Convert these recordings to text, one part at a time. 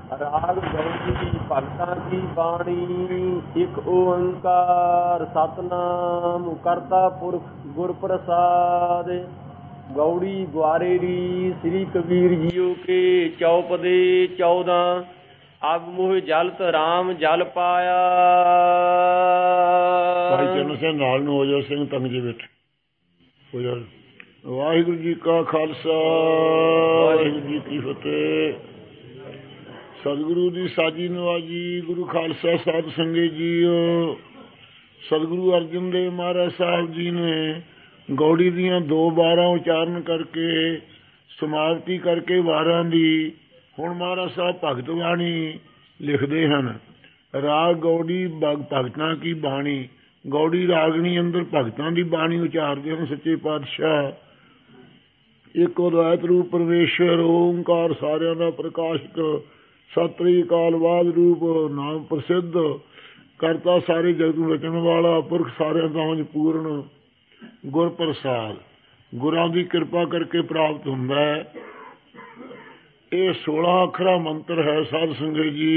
ਰਾਗ ਗੌੜੀ ਭਗਤਾਂ ਕੀ ਬਾਣੀ। ਇੱਕ ਓੰਕਾਰ ਸਤਨਾਮ ਕਰਤਾ ਪੁਰਖ ਗੁਰ ਪ੍ਰਸਾਦ। ਗੌੜੀ ਗੁਆਰੇਰੀ ਸ੍ਰੀ ਕਬੀਰ ਜੀਓ ਕੇ ਚੌਪਦੇ 14। ਅਬ ਮੋਹ ਜਲਤ ਰਾਮ ਜਲ ਪਾਇਆ। ਭਾਈ ਚਰਨ ਸਿੰਘ ਨਾਲ ਨੂੰ ਹੋ ਜਾ ਸਿੰਘ ਤੰਗ ਜੀ ਬੈਠ ਹੋ ਜਾ। ਵਾਹਿਗੁਰੂ ਜੀ ਕਾ ਖਾਲਸਾ ਵਾਹਿਗੁਰੂ ਜੀ ਕੀ ਫਤਿਹ। ਸਤਿਗੁਰੂ ਦੀ ਸਾਜੀ ਨਵਾਜੀ ਗੁਰੂ ਖਾਲਸਾ ਸਾਧ ਸੰਗਤ ਜੀਓ। ਸਤਿਗੁਰੂ ਅਰਜਨ ਦੇਵ ਮਹਾਰਾਜ ਸਾਹਿਬ ਜੀ ਨੇ ਗੌੜੀ ਦੀਆਂ 2 ਵਾਰਾਂ ਉਚਾਰਨ ਕਰਕੇ ਸਮਾਪਤੀ ਕਰਕੇ ਵਾਰਾਂ ਦੀ ਹੁਣ ਮਹਾਰਾਜ ਸਾਹਿਬ ਭਗਤ ਬਾਣੀ ਲਿਖਦੇ ਹਨ। ਰਾਗ ਗੌੜੀ ਭਗਤਾਂ ਕੀ ਬਾਣੀ। ਗੌੜੀ ਰਾਗਣੀ ਅੰਦਰ ਭਗਤਾਂ ਦੀ ਬਾਣੀ ਉਚਾਰਦੇ ਹਨ ਸੱਚੇ ਪਾਤਸ਼ਾਹ। ਇੱਕ ਅਦਵੈਤ ਰੂਪ ਪਰਮੇਸ਼ਵਰ ਓਂਕਾਰ ਸਾਰਿਆਂ ਦਾ ਪ੍ਰਕਾਸ਼ਕ ਸਤਿ ਅਕਾਲ ਬਾਦ ਰੂਪ ਨਾਮ ਪ੍ਰਸਿੱਧ ਕਰਤਾ ਸਾਰੇ ਜਗਤ ਨੂੰ ਰਚਣ ਵਾਲਾ ਪੁਰਖ ਸਾਰਿਆਂ ਦਾ ਪੂਰਨ ਗੁਰ ਪ੍ਰਸਾਦ ਗੁਰਾਂ ਦੀ ਕਿਰਪਾ ਕਰਕੇ ਪ੍ਰਾਪਤ ਹੁੰਦਾ ਹੈ। ਇਹ 16 ਅੱਖਰਾ ਮੰਤਰ ਹੈ ਸਾਧ ਸੰਗਤ ਜੀ।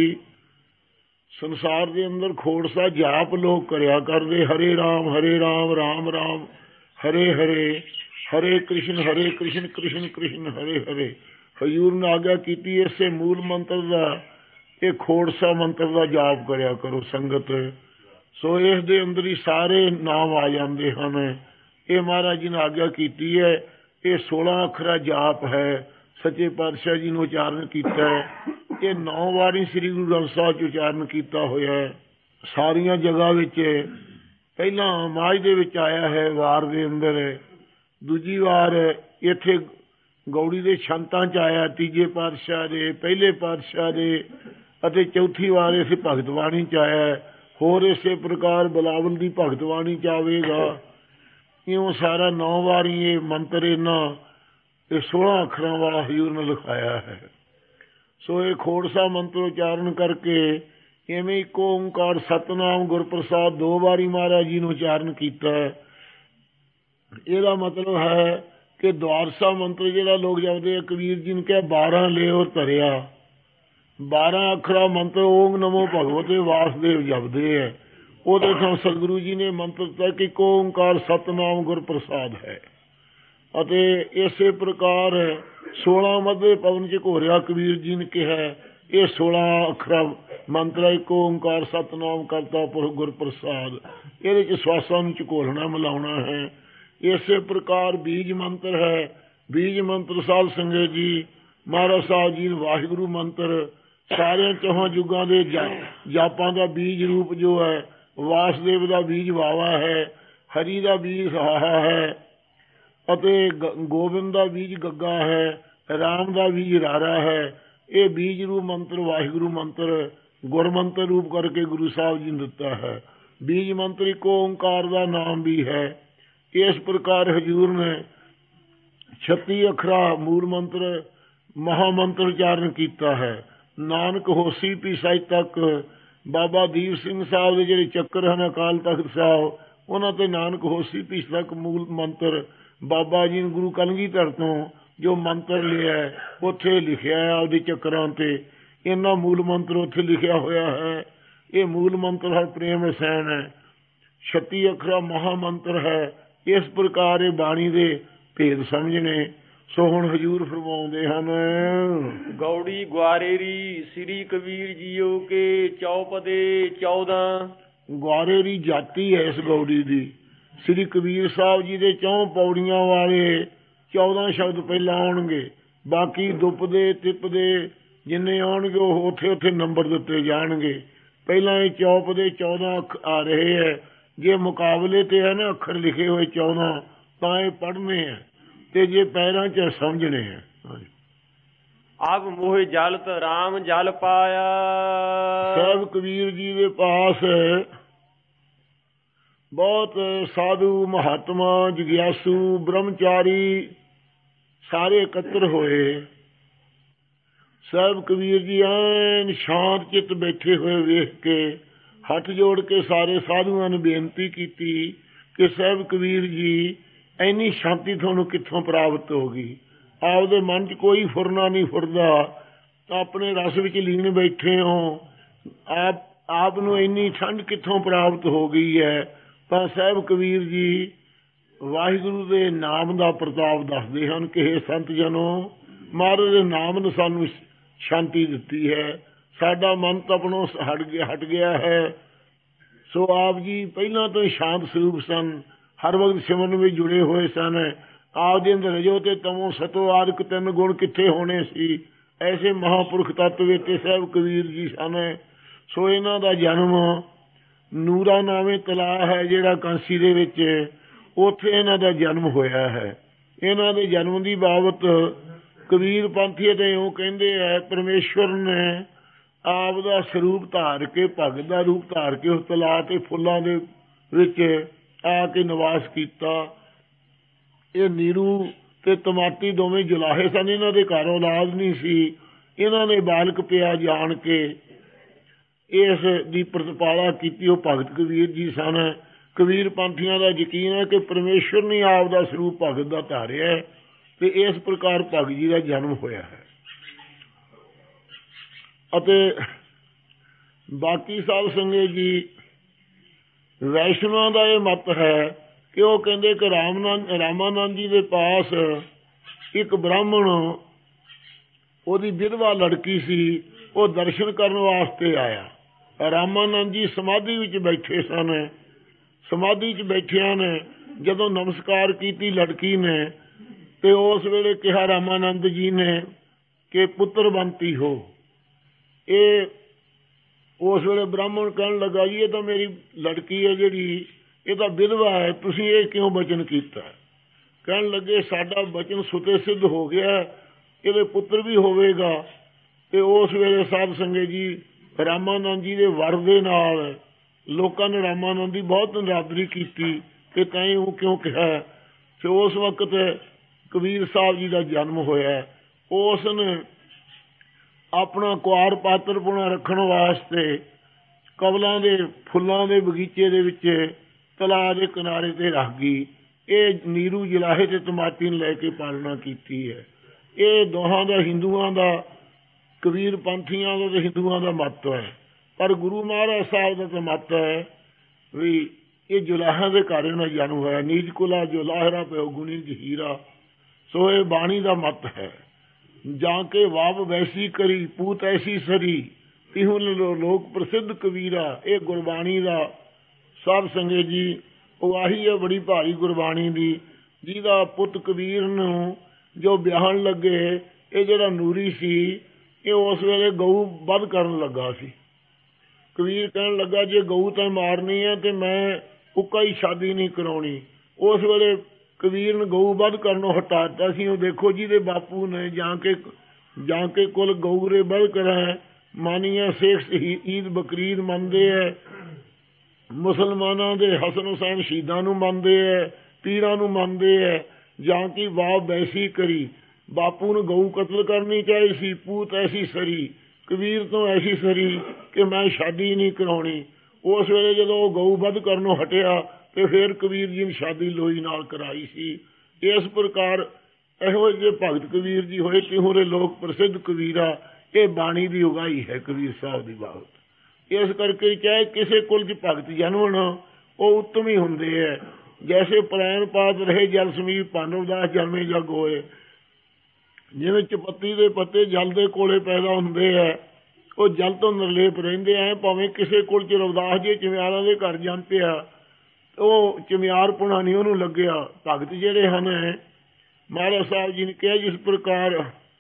ਸੰਸਾਰ ਦੇ ਅੰਦਰ ਖੋੜਸਾ ਜਾਪ ਲੋਕ ਕਰਿਆ ਕਰਦੇ ਹਰੇ ਰਾਮ ਰਾਮ ਰਾਮ ਹਰੇ ਹਰੇ ਹਰੇ ਕ੍ਰਿਸ਼ਨ ਕ੍ਰਿਸ਼ਨ ਕ੍ਰਿਸ਼ਨ ਹਰੇ ਹਰੇ। ਹਜ਼ੂਰ ਨੇ ਆਗਿਆ ਕੀਤੀ ਇਸੇ ਮੂਲ ਮੰਤਰ ਦਾ ਇਹ ਖੋੜਸਾ ਮੰਤਰ ਦਾ ਜਾਪ ਕਰਿਆ ਕਰੋ ਸੰਗਤ। ਸੋ ਇਸ ਦੇ ਅੰਦਰ ਹੀ ਸਾਰੇ ਨਾਮ ਆ ਜਾਂਦੇ ਹਨ। ਇਹ ਮਹਾਰਾਜ ਜੀ ਨੇ ਆਗਿਆ ਕੀਤੀ ਹੈ। ਇਹ 16 ਅੱਖਰਾ ਜਾਪ ਹੈ ਸੱਚੇ ਪਾਤਸ਼ਾਹ ਜੀ ਨੇ ਉਚਾਰਨ ਕੀਤਾ ਹੈ। ਇਹ 9 ਵਾਰੀ ਸ੍ਰੀ ਗੁਰੂ ਗ੍ਰੰਥ ਸਾਹਿਬ 'ਚ ਉਚਾਰਨ ਕੀਤਾ ਹੋਇਆ ਹੈ। ਸਾਰੀਆਂ ਜਗ੍ਹਾ ਵਿੱਚ ਪਹਿਲਾਂ ਮਾਝ ਦੇ ਵਿੱਚ ਆਇਆ ਹੈ ਵਾਰ ਦੇ ਅੰਦਰ। ਦੂਜੀ ਵਾਰ ਇੱਥੇ ਗੌੜੀ ਦੇ ਛੰਤਾਂ 'ਚ ਆਇਆ ਤੀਜੇ ਪਾਤਸ਼ਾਹ ਦੇ ਪਹਿਲੇ ਪਾਤਸ਼ਾਹ ਦੇ ਅਤੇ ਚੌਥੀ ਵਾਰ ਇਸੇ ਭਗਤ ਬਾਣੀ 'ਚ ਆਇਆ। ਹੋਰ ਇਸੇ ਪ੍ਰਕਾਰ ਬਿਲਾਵਲ ਦੀ ਭਗਤ ਬਾਣੀ 'ਚ ਆਵੇਗਾ। ਇਉਂ ਸਾਰਾ 9 ਵਾਰੀ ਇਹ ਮੰਤਰ ਇਹਨਾਂ ਇਹ 16 ਅੱਖਰਾਂ ਵਾਲਾ ਹਜ਼ੂਰ ਨੇ ਲਿਖਾਇਆ ਹੈ। ਸੋ ਇਹ ਖੋੜਸਾ ਮੰਤਰ ਉਚਾਰਨ ਕਰਕੇ ਇਵੇਂ ਇੱਕੋ ਓਂਕਾਰ ਸਤਨਾਮ ਗੁਰਪ੍ਰਸਾਦ 2 ਵਾਰੀ ਮਹਾਰਾਜ ਜੀ ਨੂੰ ਉਚਾਰਨ ਕੀਤਾ। ਇਹਦਾ ਮਤਲਬ ਹੈ ਕਿ ਦਵਾਰਸਾ ਮੰਤਰ ਜਿਹੜਾ ਲੋਕ ਜਪਦੇ ਆ ਕਬੀਰ ਜੀ ਨੇ ਕਿਹਾ 12 ਲੈ ਔਰ ਧਰਿਆ। 12 ਅੱਖਰਾ ਮੰਤਰ ਓਮ ਨਮੋ ਭਗਵਤੇ ਵਾਸਦੇਵ ਜਪਦੇ ਹੈ। ਉਹਦੇ ਤੋਂ ਸਤਿਗੁਰੂ ਜੀ ਨੇ ਮੰਤਰ ਦਿੱਤਾ ਕਿ ਇੱਕੋ ਓਂਕਾਰ ਸਤਨਾਮ ਗੁਰਪ੍ਰਸਾਦ ਹੈ। ਅਤੇ ਇਸੇ ਪ੍ਰਕਾਰ 16 ਮੱਧੇ ਪਵਨ 'ਚ ਘੋਰਿਆ ਕਬੀਰ ਜੀ ਨੇ ਕਿਹਾ ਇਹ 16 ਅੱਖਰਾ ਮੰਤਰ ਇੱਕੋ ਓਂਕਾਰ ਸਤਨਾਮ ਕਰਤਾ ਪੁਰਖ ਗੁਰਪ੍ਰਸਾਦ। ਇਹਦੇ 'ਚ ਸਵਾਸਾਂ ਨੂੰ ਝਕੋਲਣਾ ਮਿਲਾਉਣਾ ਹੈ। ਇਸੇ ਪ੍ਰਕਾਰ ਬੀਜ ਮੰਤਰ ਹੈ। ਬੀਜ ਮੰਤਰ ਸਾਧ ਸੰਗਤ ਜੀ ਮਹਾਰਾਜ ਸਾਹਿਬ ਜੀ ਵਾਹਿਗੁਰੂ ਮੰਤਰ ਸਾਰਿਆਂ 4 ਯੁੱਗਾਂ ਦੇ ਜਾਪਾਂ ਦਾ ਬੀਜ ਰੂਪ ਜੋ ਹੈ ਵਾਸਦੇਵ ਦਾ ਬੀਜ ਵਾਵਾ ਹੈ, ਹਰੀ ਦਾ ਬੀਜ ਹਾਹਾ ਹੈ ਅਤੇ ਗੋਬਿੰਦ ਦਾ ਬੀਜ ਗੱਗਾ ਹੈ, ਰਾਮ ਦਾ ਬੀਜ ਰਾਰਾ ਹੈ। ਇਹ ਬੀਜ ਰੂਪ ਮੰਤਰ ਵਾਹਿਗੁਰੂ ਮੰਤਰ ਗੁਰਮੰਤਰ ਰੂਪ ਕਰਕੇ ਗੁਰੂ ਸਾਹਿਬ ਜੀ ਨੇ ਦਿੱਤਾ ਹੈ। ਬੀਜ ਮੰਤਰ ਇੱਕੋ ਓਂਕਾਰ ਦਾ ਨਾਮ ਵੀ ਹੈ। ਇਸ ਪ੍ਰਕਾਰ ਹਜ਼ੂਰ ਨੇ 36 ਅੱਖਰਾ ਮੂਲ ਮੰਤਰ ਮਹਾਮੰਤਰ ਉਚਾਰਨ ਕੀਤਾ ਹੈ। ਨਾਨਕ ਹੋਸੀ ਪੀ ਸੱਚ ਤੱਕ ਬਾਬਾ ਦੀਪ ਸਿੰਘ ਸਾਹਿਬ ਦੇ ਜਿਹੜੇ ਚੱਕਰ ਹਨ ਅਕਾਲ ਤਖਤ ਸਾਹਿਬ ਉਹਨਾਂ ਤੇ ਨਾਨਕ ਹੋਸੀ ਪੀ ਤੱਕ ਮੂਲ ਮੰਤਰ ਬਾਬਾ ਜੀ ਨੇ ਗੁਰੂ ਕਲਗੀਧਰ ਤੋਂ ਜੋ ਮੰਤਰ ਲਿਆ ਉੱਥੇ ਲਿਖਿਆ ਹੈ ਆਪਦੇ ਚੱਕਰਾਂ ਤੇ। ਇਹਨਾਂ ਮੂਲ ਮੰਤਰ ਉੱਥੇ ਲਿਖਿਆ ਹੋਇਆ ਹੈ। ਇਹ ਮੂਲ ਮੰਤਰ ਹਰ ਪ੍ਰੇਮ ਰਸਾਇਣ ਹੈ। 36 ਅੱਖਰਾ ਮਹਾਮੰਤਰ ਹੈ। ਇਸ ਪ੍ਰਕਾਰ ਇਹ ਬਾਣੀ ਦੇ ਭੇਦ ਸਮਝਣੇ। ਸੋ ਹੁਣ ਹਜ਼ੂਰ ਫਰਮਾਉਂਦੇ ਹਨ ਗੌੜੀ ਗੁਆਰੇਰੀ ਸ੍ਰੀ ਕਬੀਰ ਜੀਓ ਕੇ ਚੌਪਦੇ 14। ਗੁਆਰੇਰੀ ਜਾਤੀ ਹੈ ਇਸ ਗੌੜੀ ਦੀ। ਸ੍ਰੀ ਕਬੀਰ ਸਾਹਿਬ ਜੀ ਦੇ 4 ਪੌੜੀਆਂ ਵਾਲੇ 14 ਸ਼ਬਦ ਪਹਿਲਾਂ ਆਉਣਗੇ। ਬਾਕੀ ਦੁੱਪਦੇ ਤਿੱਪਦੇ ਜਿੰਨੇ ਆਉਣਗੇ ਉਹ ਉੱਥੇ ਉੱਥੇ ਨੰਬਰ ਦਿੱਤੇ ਜਾਣਗੇ। ਪਹਿਲਾਂ ਇਹ ਚੌਪਦੇ 14 ਆ ਰਹੇ ਹੈ। ਜੇ ਮੁਕਾਬਲੇ ਤੇ ਹੈ ਨਾ ਅੱਖਰ ਲਿਖੇ ਹੋਏ 14 ਤਾਂ ਇਹ ਪੜ੍ਹਨੇ ਹੈ ਤੇ ਜੇ ਪੈਰਾਂ 'ਚ ਸਮਝਣੇ ਹੈ। ਅਬ ਮੋਹ ਜਲਤ ਰਾਮ ਜਲ ਪਾਇਆ। ਸਾਹਿਬ ਕਬੀਰ ਜੀ ਦੇ ਪਾਸ ਬਹੁਤ ਸਾਧੂ ਮਹਾਤਮਾ ਜਗਿਆਸੂ ਬ੍ਰਹਮਚਾਰੀ ਸਾਰੇ ਇਕੱਤਰ ਹੋਏ। ਸਾਹਿਬ ਕਬੀਰ ਜੀ ਐਨ ਸ਼ਾਂਤ ਚਿੱਤ ਬੈਠੇ ਹੋਏ ਵੇਖ ਕੇ ਹੱਥ ਜੋੜ ਕੇ ਸਾਰੇ ਸਾਧੂਆਂ ਨੂੰ ਬੇਨਤੀ ਕੀਤੀ ਕਿ ਸਾਹਿਬ ਕਬੀਰ ਜੀ ਇੰਨੀ ਸ਼ਾਂਤੀ ਤੁਹਾਨੂੰ ਕਿੱਥੋਂ ਪ੍ਰਾਪਤ ਹੋ ਗਈ। ਆਪਦੇ ਮਨ 'ਚ ਕੋਈ ਫੁਰਨਾ ਨਹੀਂ ਫੁਰਦਾ ਆਪਣੇ ਰਸ ਵਿੱਚ ਲੀਨ ਬੈਠੇ ਹੋ। ਆਪ ਨੂੰ ਇੰਨੀ ਠੰਡ ਕਿੱਥੋਂ ਪ੍ਰਾਪਤ ਹੋ ਗਈ ਹੈ? ਤਾਂ ਸਾਹਿਬ ਕਬੀਰ ਜੀ ਵਾਹਿਗੁਰੂ ਦੇ ਨਾਮ ਦਾ ਪ੍ਰਤਾਪ ਦੱਸਦੇ ਹਨ ਕਿ ਇਹ ਸੰਤ ਜਨੋ, ਮਹਾਰਾਜ ਦੇ ਨਾਮ ਨੇ ਸਾਨੂੰ ਸ਼ਾਂਤੀ ਦਿੱਤੀ ਹੈ। ਸਾਡਾ ਮਨ ਤਪਣੋਂ ਹਟ ਗਿਆ ਹੈ। ਸੋ ਆਪ ਜੀ ਪਹਿਲਾਂ ਤੋਂ ਹੀ ਸ਼ਾਂਤ ਸਰੂਪ ਸਨ, ਹਰ ਵਕਤ ਸਿਮਰਨ ਵਿੱਚ ਜੁੜੇ ਹੋਏ ਸਨ। ਆਪ ਦੇ ਅੰਦਰ ਰਜੋ ਤੇ ਤਮੋ ਸਤੋ ਆਦਿਕ ਤਿੰਨ ਗੁਣ ਕਿੱਥੇ ਹੋਣੇ ਸੀ? ਐਸੇ ਮਹਾਂਪੁਰਖ ਤੱਤ ਵਿੱਚ ਸਾਹਿਬ ਕਬੀਰ ਜੀ ਸਨ। ਸੋ ਇਹਨਾਂ ਦਾ ਜਨਮ ਨੂਰਾ ਨਾਵੇਂ ਤਲਾਅ ਹੈ ਜਿਹੜਾ ਕਾਂਸੀ ਦੇ ਵਿੱਚ, ਉੱਥੇ ਇਹਨਾਂ ਦਾ ਜਨਮ ਹੋਇਆ ਹੈ। ਇਹਨਾਂ ਦੇ ਜਨਮ ਦੀ ਬਾਬਤ ਕਬੀਰ ਪੰਥੀ ਤੇ ਇਉਂ ਕਹਿੰਦੇ ਹੈ, ਪਰਮੇਸ਼ਵਰ ਨੇ ਆਪ ਦਾ ਸਰੂਪ ਧਾਰ ਕੇ, ਭਗਤ ਦਾ ਰੂਪ ਧਾਰ ਕੇ ਉਸ ਤਲਾਅ ਤੇ ਫੁੱਲਾਂ ਦੇ ਵਿੱਚ ਆ ਕੇ ਨਿਵਾਸ ਕੀਤਾ। ਇਹ ਨੀਰੂ ਤੇ ਤਮਾਤੀ ਦੋਵੇਂ ਜੁਲਾਹੇ ਸਨ, ਇਹਨਾਂ ਦੇ ਘਰ ਔਲਾਦ ਨਹੀਂ ਸੀ। ਇਹਨਾਂ ਨੇ ਬਾਲਕ ਪਿਆ ਜਾਣ ਕੇ ਇਸ ਦੀ ਪ੍ਰਤਪਾਲਾ ਕੀਤੀ। ਉਹ ਭਗਤ ਕਬੀਰ ਜੀ ਸਨ। ਕਬੀਰ ਪੰਥੀਆਂ ਦਾ ਯਕੀਨ ਹੈ ਕਿ ਪਰਮੇਸ਼ਵਰ ਨੇ ਆਪ ਦਾ ਸਰੂਪ ਭਗਤ ਦਾ ਧਾਰਿਆ ਤੇ ਇਸ ਪ੍ਰਕਾਰ ਭਗਤ ਜੀ ਦਾ ਜਨਮ ਹੋਇਆ ਹੈ। ਅਤੇ ਬਾਕੀ ਸਾਧ ਸੰਗਤ ਜੀ, ਵੈਸ਼ਨਵਾਂ ਦਾ ਇਹ ਮਤ ਹੈ ਕਿ ਉਹ ਕਹਿੰਦੇ ਕਿ ਰਾਮਾਨੰਦ ਜੀ ਦੇ ਪਾਸ ਇੱਕ ਬ੍ਰਾਹਮਣ, ਉਹਦੀ ਵਿਧਵਾ ਲੜਕੀ ਸੀ, ਉਹ ਦਰਸ਼ਨ ਕਰਨ ਵਾਸਤੇ ਆਇਆ। ਰਾਮਾਨੰਦ ਜੀ ਸਮਾਧੀ ਵਿੱਚ ਬੈਠੇ ਸਨ। ਸਮਾਧੀ 'ਚ ਬੈਠਿਆਂ ਨੇ ਜਦੋਂ ਨਮਸਕਾਰ ਕੀਤੀ ਲੜਕੀ ਨੇ, ਤੇ ਉਸ ਵੇਲੇ ਕਿਹਾ ਰਾਮਾਨੰਦ ਜੀ ਨੇ ਕਿ ਪੁੱਤਰਵੰਤੀ ਹੋ। ਇਹ ਉਸ ਵੇਲੇ ਬ੍ਰਾਹਮਣ ਕਹਿਣ ਲੱਗਾ, ਜੀ ਇਹ ਤਾਂ ਮੇਰੀ ਲੜਕੀ ਹੈ ਜਿਹੜੀ, ਇਹ ਤਾਂ ਵਿਧਵਾ ਹੈ, ਤੁਸੀਂ ਇਹ ਕਿਉਂ ਬਚਨ ਕੀਤਾ? ਕਹਿਣ ਲੱਗੇ ਸਾਡਾ ਬਚਨ ਸੁਤੇ ਸਿੱਧ ਹੋ ਗਿਆ, ਇਹਦੇ ਪੁੱਤਰ ਵੀ ਹੋਵੇਗਾ। ਤੇ ਉਸ ਵੇਲੇ ਸਾਧ ਸੰਗਤ ਜੀ, ਰਾਮਾਨੰਦ ਜੀ ਦੇ ਵਰ ਦੇ ਨਾਲ ਲੋਕਾਂ ਨੇ ਰਾਮਾਨੰਦ ਦੀ ਬਹੁਤ ਨਿਰਾਦਰੀ ਕੀਤੀ ਕਿ ਤੈਂ ਉਹ ਕਿਉਂ ਕਿਹਾ। ਤੇ ਉਸ ਵਕਤ ਕਬੀਰ ਸਾਹਿਬ ਜੀ ਦਾ ਜਨਮ ਹੋਇਆ। ਉਸ ਨੇ ਆਪਣਾ ਕੁਆਰ ਪਾਤਰਪੁਣਾ ਰੱਖਣ ਵਾਸਤੇ ਕਮਲਾਂ ਦੇ ਫੁੱਲਾਂ ਦੇ ਬਗੀਚੇ ਦੇ ਵਿੱਚ ਤਲਾਅ ਦੇ ਕਿਨਾਰੇ ਤੇ ਰੱਖ ਗਈ। ਇਹ ਨੀਰੂ ਜਲਾਹੇ ਤੇ ਤਮਾਤੀ ਨੂੰ ਲੈ ਕੇ ਪਾਲਣਾ ਕੀਤੀ ਹੈ। ਇਹ ਦੋਹਾਂ ਦਾ, ਹਿੰਦੂਆਂ ਦਾ, ਕਬੀਰ ਪੰਥੀਆਂ ਦਾ ਤੇ ਹਿੰਦੂਆਂ ਦਾ ਮੱਤ ਹੈ। ਪਰ ਗੁਰੂ ਮਹਾਰਾਜ ਸਾਹਿਬ ਦਾ ਤਾਂ ਮੱਤ ਹੈ ਵੀ ਇਹ ਜੁਲਾਹਿਆਂ ਦੇ ਘਰ ਇਹਨਾਂ ਜਨਮ ਹੋਇਆ। ਨੀਜ ਕੁਲਾ ਜੋ ਲਾਹਰਾ ਪਿਓ ਗੁਣੀ ਜਹੀਰਾ। ਸੋ ਇਹ ਬਾਣੀ ਦਾ ਮੱਤ ਹੈ। ਜਾਂ ਕੇ ਵਾਪ ਵੈਸੀ ਕਰੀ ਪੂਤ ਐਸੀ ਸਰੀ, ਤਿਹੁ ਲੋਕ ਪ੍ਰਸਿੱਧ ਕਬੀਰਾ। ਇਹ ਗੁਰਬਾਣੀ ਦਾ ਸਾਧ ਸੰਗਤ ਜੀ ਉਗਾਹੀ ਹੈ ਬੜੀ ਭਾਰੀ ਗੁਰਬਾਣੀ ਦੀ, ਜਿਹਦਾ ਪੁੱਤ ਕਬੀਰ ਨੂੰ ਜੋ ਵਿਆਹਣ ਲੱਗੇ, ਇਹ ਜਿਹੜਾ ਨੂਰੀ ਸੀ, ਇਹ ਉਸ ਵੇਲੇ ਗਊ ਵੱਧ ਕਰਨ ਲੱਗਾ ਸੀ। ਕਬੀਰ ਕਹਿਣ ਲੱਗਾ ਜੇ ਗਊ ਤਾਂ ਮਾਰਨੀ ਹੈ ਤੇ ਮੈਂ ਉੱਕਾ ਹੀ ਸ਼ਾਦੀ ਨਹੀਂ ਕਰਾਉਣੀ। ਉਸ ਵੇਲੇ ਕਬੀਰ ਨੇ ਗਊ ਵੱਧ ਕਰਨੋਂ ਹਟਾ ਦਿੱਤਾ ਸੀ। ਉਹ ਦੇਖੋ ਜਿਹਦੇ ਬਾਪੂ ਨੇ ਜਾਂ ਕੇ ਕੁਲ ਗਊ ਰੇ ਵੱਧ ਕਰਾਂ, ਮਾਨੀਆਂ ਸੇਖ ਈਦ ਬਕਰੀਦ ਮੰਨਦੇ ਹੈ। ਮੁਸਲਮਾਨਾਂ ਦੇ ਹਸਨ ਹੁਸੈਨ ਸ਼ਹੀਦਾਂ ਨੂੰ ਮੰਨਦੇ ਹੈ, ਪੀਰਾਂ ਨੂੰ ਮੰਨਦੇ ਹੈ। ਜਾਂ ਕਿ ਵਾਪ ਵੈਸੀ ਕਰੀ, ਬਾਪੂ ਨੂੰ ਗਊ ਕਤਲ ਕਰਨੀ ਚਾਹੀ ਸੀ। ਪੂਤ ਐਸੀ ਸਰੀ, ਕਬੀਰ ਤੋਂ ਐਸੀ ਸਰੀ ਕਿ ਮੈਂ ਸ਼ਾਦੀ ਨਹੀਂ ਕਰਾਉਣੀ। ਉਸ ਵੇਲੇ ਜਦੋਂ ਉਹ ਗਊ ਵੱਧ ਕਰਨੋਂ ਹਟਿਆ ਤੇ ਫਿਰ ਕਬੀਰ ਜੀ ਨੇ ਸ਼ਾਦੀ ਲੋਈ ਨਾਲ ਕਰਾਈ ਸੀ। ਇਸ ਪ੍ਰਕਾਰ ਇਹੋ ਜਿਹੇ ਭਗਤ ਕਬੀਰ ਜੀ ਹੋਏ, ਤਿਹੁਰੇ ਲੋਕ ਪ੍ਰਸਿੱਧ ਕਬੀਰਾ। ਇਹ ਬਾਣੀ ਦੀ ਉਗਾਈ ਹੈ ਕਬੀਰ ਸਾਹਿਬ ਦੀ ਬਾਤ। ਇਸ ਕਰਕੇ ਚਾਹੇ ਕਿਸੇ ਕੁਲ 'ਚ ਭਗਤ ਜਨਮਣ, ਉਹ ਉੱਤਮ ਹੀ ਹੁੰਦੇ ਹੈ। ਜੈਸੇ ਪ੍ਰੈਣ ਪਾਤ ਰਹੇ ਜਲ ਸਮੀਪ, ਪਾਂਡਵਦਾਸ ਜਨਮੇ ਜਗ ਹੋਏ। ਜਿਵੇਂ ਚਪੱਤੀ ਦੇ ਪੱਤੇ ਜਲ ਦੇ ਕੋਲੇ ਪੈਦਾ ਹੁੰਦੇ ਹੈ, ਉਹ ਜਲ ਤੋਂ ਨਿਰਲੇਪ ਰਹਿੰਦੇ ਹੈ। ਭਾਵੇਂ ਕਿਸੇ ਕੋਲ 'ਚ ਰਵਿਦਾਸ ਜੀ ਚਮਿਆਰਾਂ ਦੇ ਘਰ ਜਨ ਪਿਆ, ਉਹ ਚਮਿਆਰਪੁਣਾ ਨਹੀਂ ਉਹਨੂੰ ਲੱਗਿਆ। ਭਗਤ ਜਿਹੜੇ ਹਨ, ਮਹਾਰਾਜ ਸਾਹਿਬ ਜੀ ਨੇ ਕਿਹਾ ਜਿਸ ਪ੍ਰਕਾਰ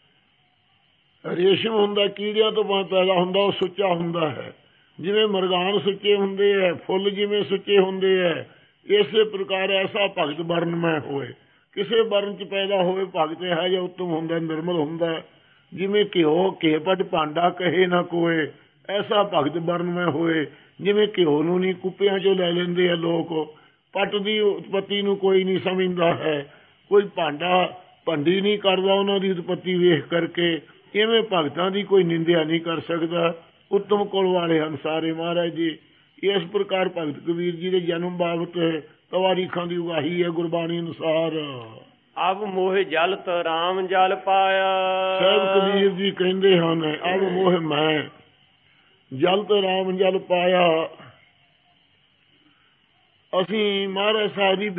ਰੇਸ਼ਮ ਹੁੰਦਾ ਕੀੜਿਆਂ ਤੋਂ ਪੈਦਾ ਹੁੰਦਾ, ਉਹ ਸੁੱਚਾ ਹੁੰਦਾ ਹੈ। ਜਿਵੇਂ ਮਰਗਾਨ ਸੁੱਚੇ ਹੁੰਦੇ ਹੈ, ਫੁੱਲ ਜਿਵੇਂ ਸੁੱਚੇ ਹੁੰਦੇ ਹੈ, ਇਸੇ ਪ੍ਰਕਾਰ ਐਸਾ ਭਗਤ ਵਰਨ ਮੈਂ ਹੋਏ। ਕਿਸੇ ਵਰਨ 'ਚ ਪੈਦਾ ਹੋਵੇ ਭਗਤ ਇਹੋ ਜਿਹਾ ਉੱਤਮ ਹੁੰਦਾ, ਨਿਰਮਲ ਹੁੰਦਾ। ਜਿਵੇਂ ਘਿਓ ਘੇ ਪਟ ਭਾਂਡਾ ਕਹੇ ਨਾ ਕੋਏ, ਐਸਾ ਭਗਤ ਵਰਨ ਮੈਂ ਹੋਏ। ਜਿਵੇਂ ਘਿਓ ਨੂੰ ਨਹੀਂ ਕੁੱਪਿਆਂ 'ਚੋਂ ਲੈ ਲੈਂਦੇ ਆ ਲੋਕ, ਪੱਟ ਦੀ ਉਤਪੱਤੀ ਨੂੰ ਕੋਈ ਨਹੀਂ ਸਮਝਦਾ ਹੈ, ਕੋਈ ਭੰਡੀ ਨਹੀਂ ਕਰਦਾ ਉਹਨਾਂ ਦੀ ਉਤਪੱਤੀ ਵੇਖ ਕਰਕੇ। ਇਵੇਂ ਭਗਤਾਂ ਦੀ ਕੋਈ ਨਿੰਦਿਆ ਨਹੀਂ ਕਰ ਸਕਦਾ। ਉੱਤਮ ਕੁਲ ਵਾਲੇ ਹਨ ਸਾਰੇ ਮਹਾਰਾਜ ਜੀ। ਇਸ ਪ੍ਰਕਾਰ ਭਗਤ ਕਬੀਰ ਜੀ ਦੇ ਜਨਮ ਬਾਬਤ ਤਵਾਰੀਖਾਂ ਦੀ ਉਗਾਹੀ ਹੈ ਗੁਰਬਾਣੀ ਅਨੁਸਾਰ। ਅਬ ਮੋਹਿ ਜਲਤ ਰਾਮ ਜਲ ਪਾਇਆ। ਸਾਹਿਬ ਕਬੀਰ ਜੀ ਕਹਿੰਦੇ ਹਨ, ਅਬ ਮੋਹ ਮੈਂ ਜਲਤ ਰਾਮ ਜਲ ਪਾਇਆ। ਅਸੀਂ ਮਹਾਰਾਜ ਸਾਹਿਬ ਦੀ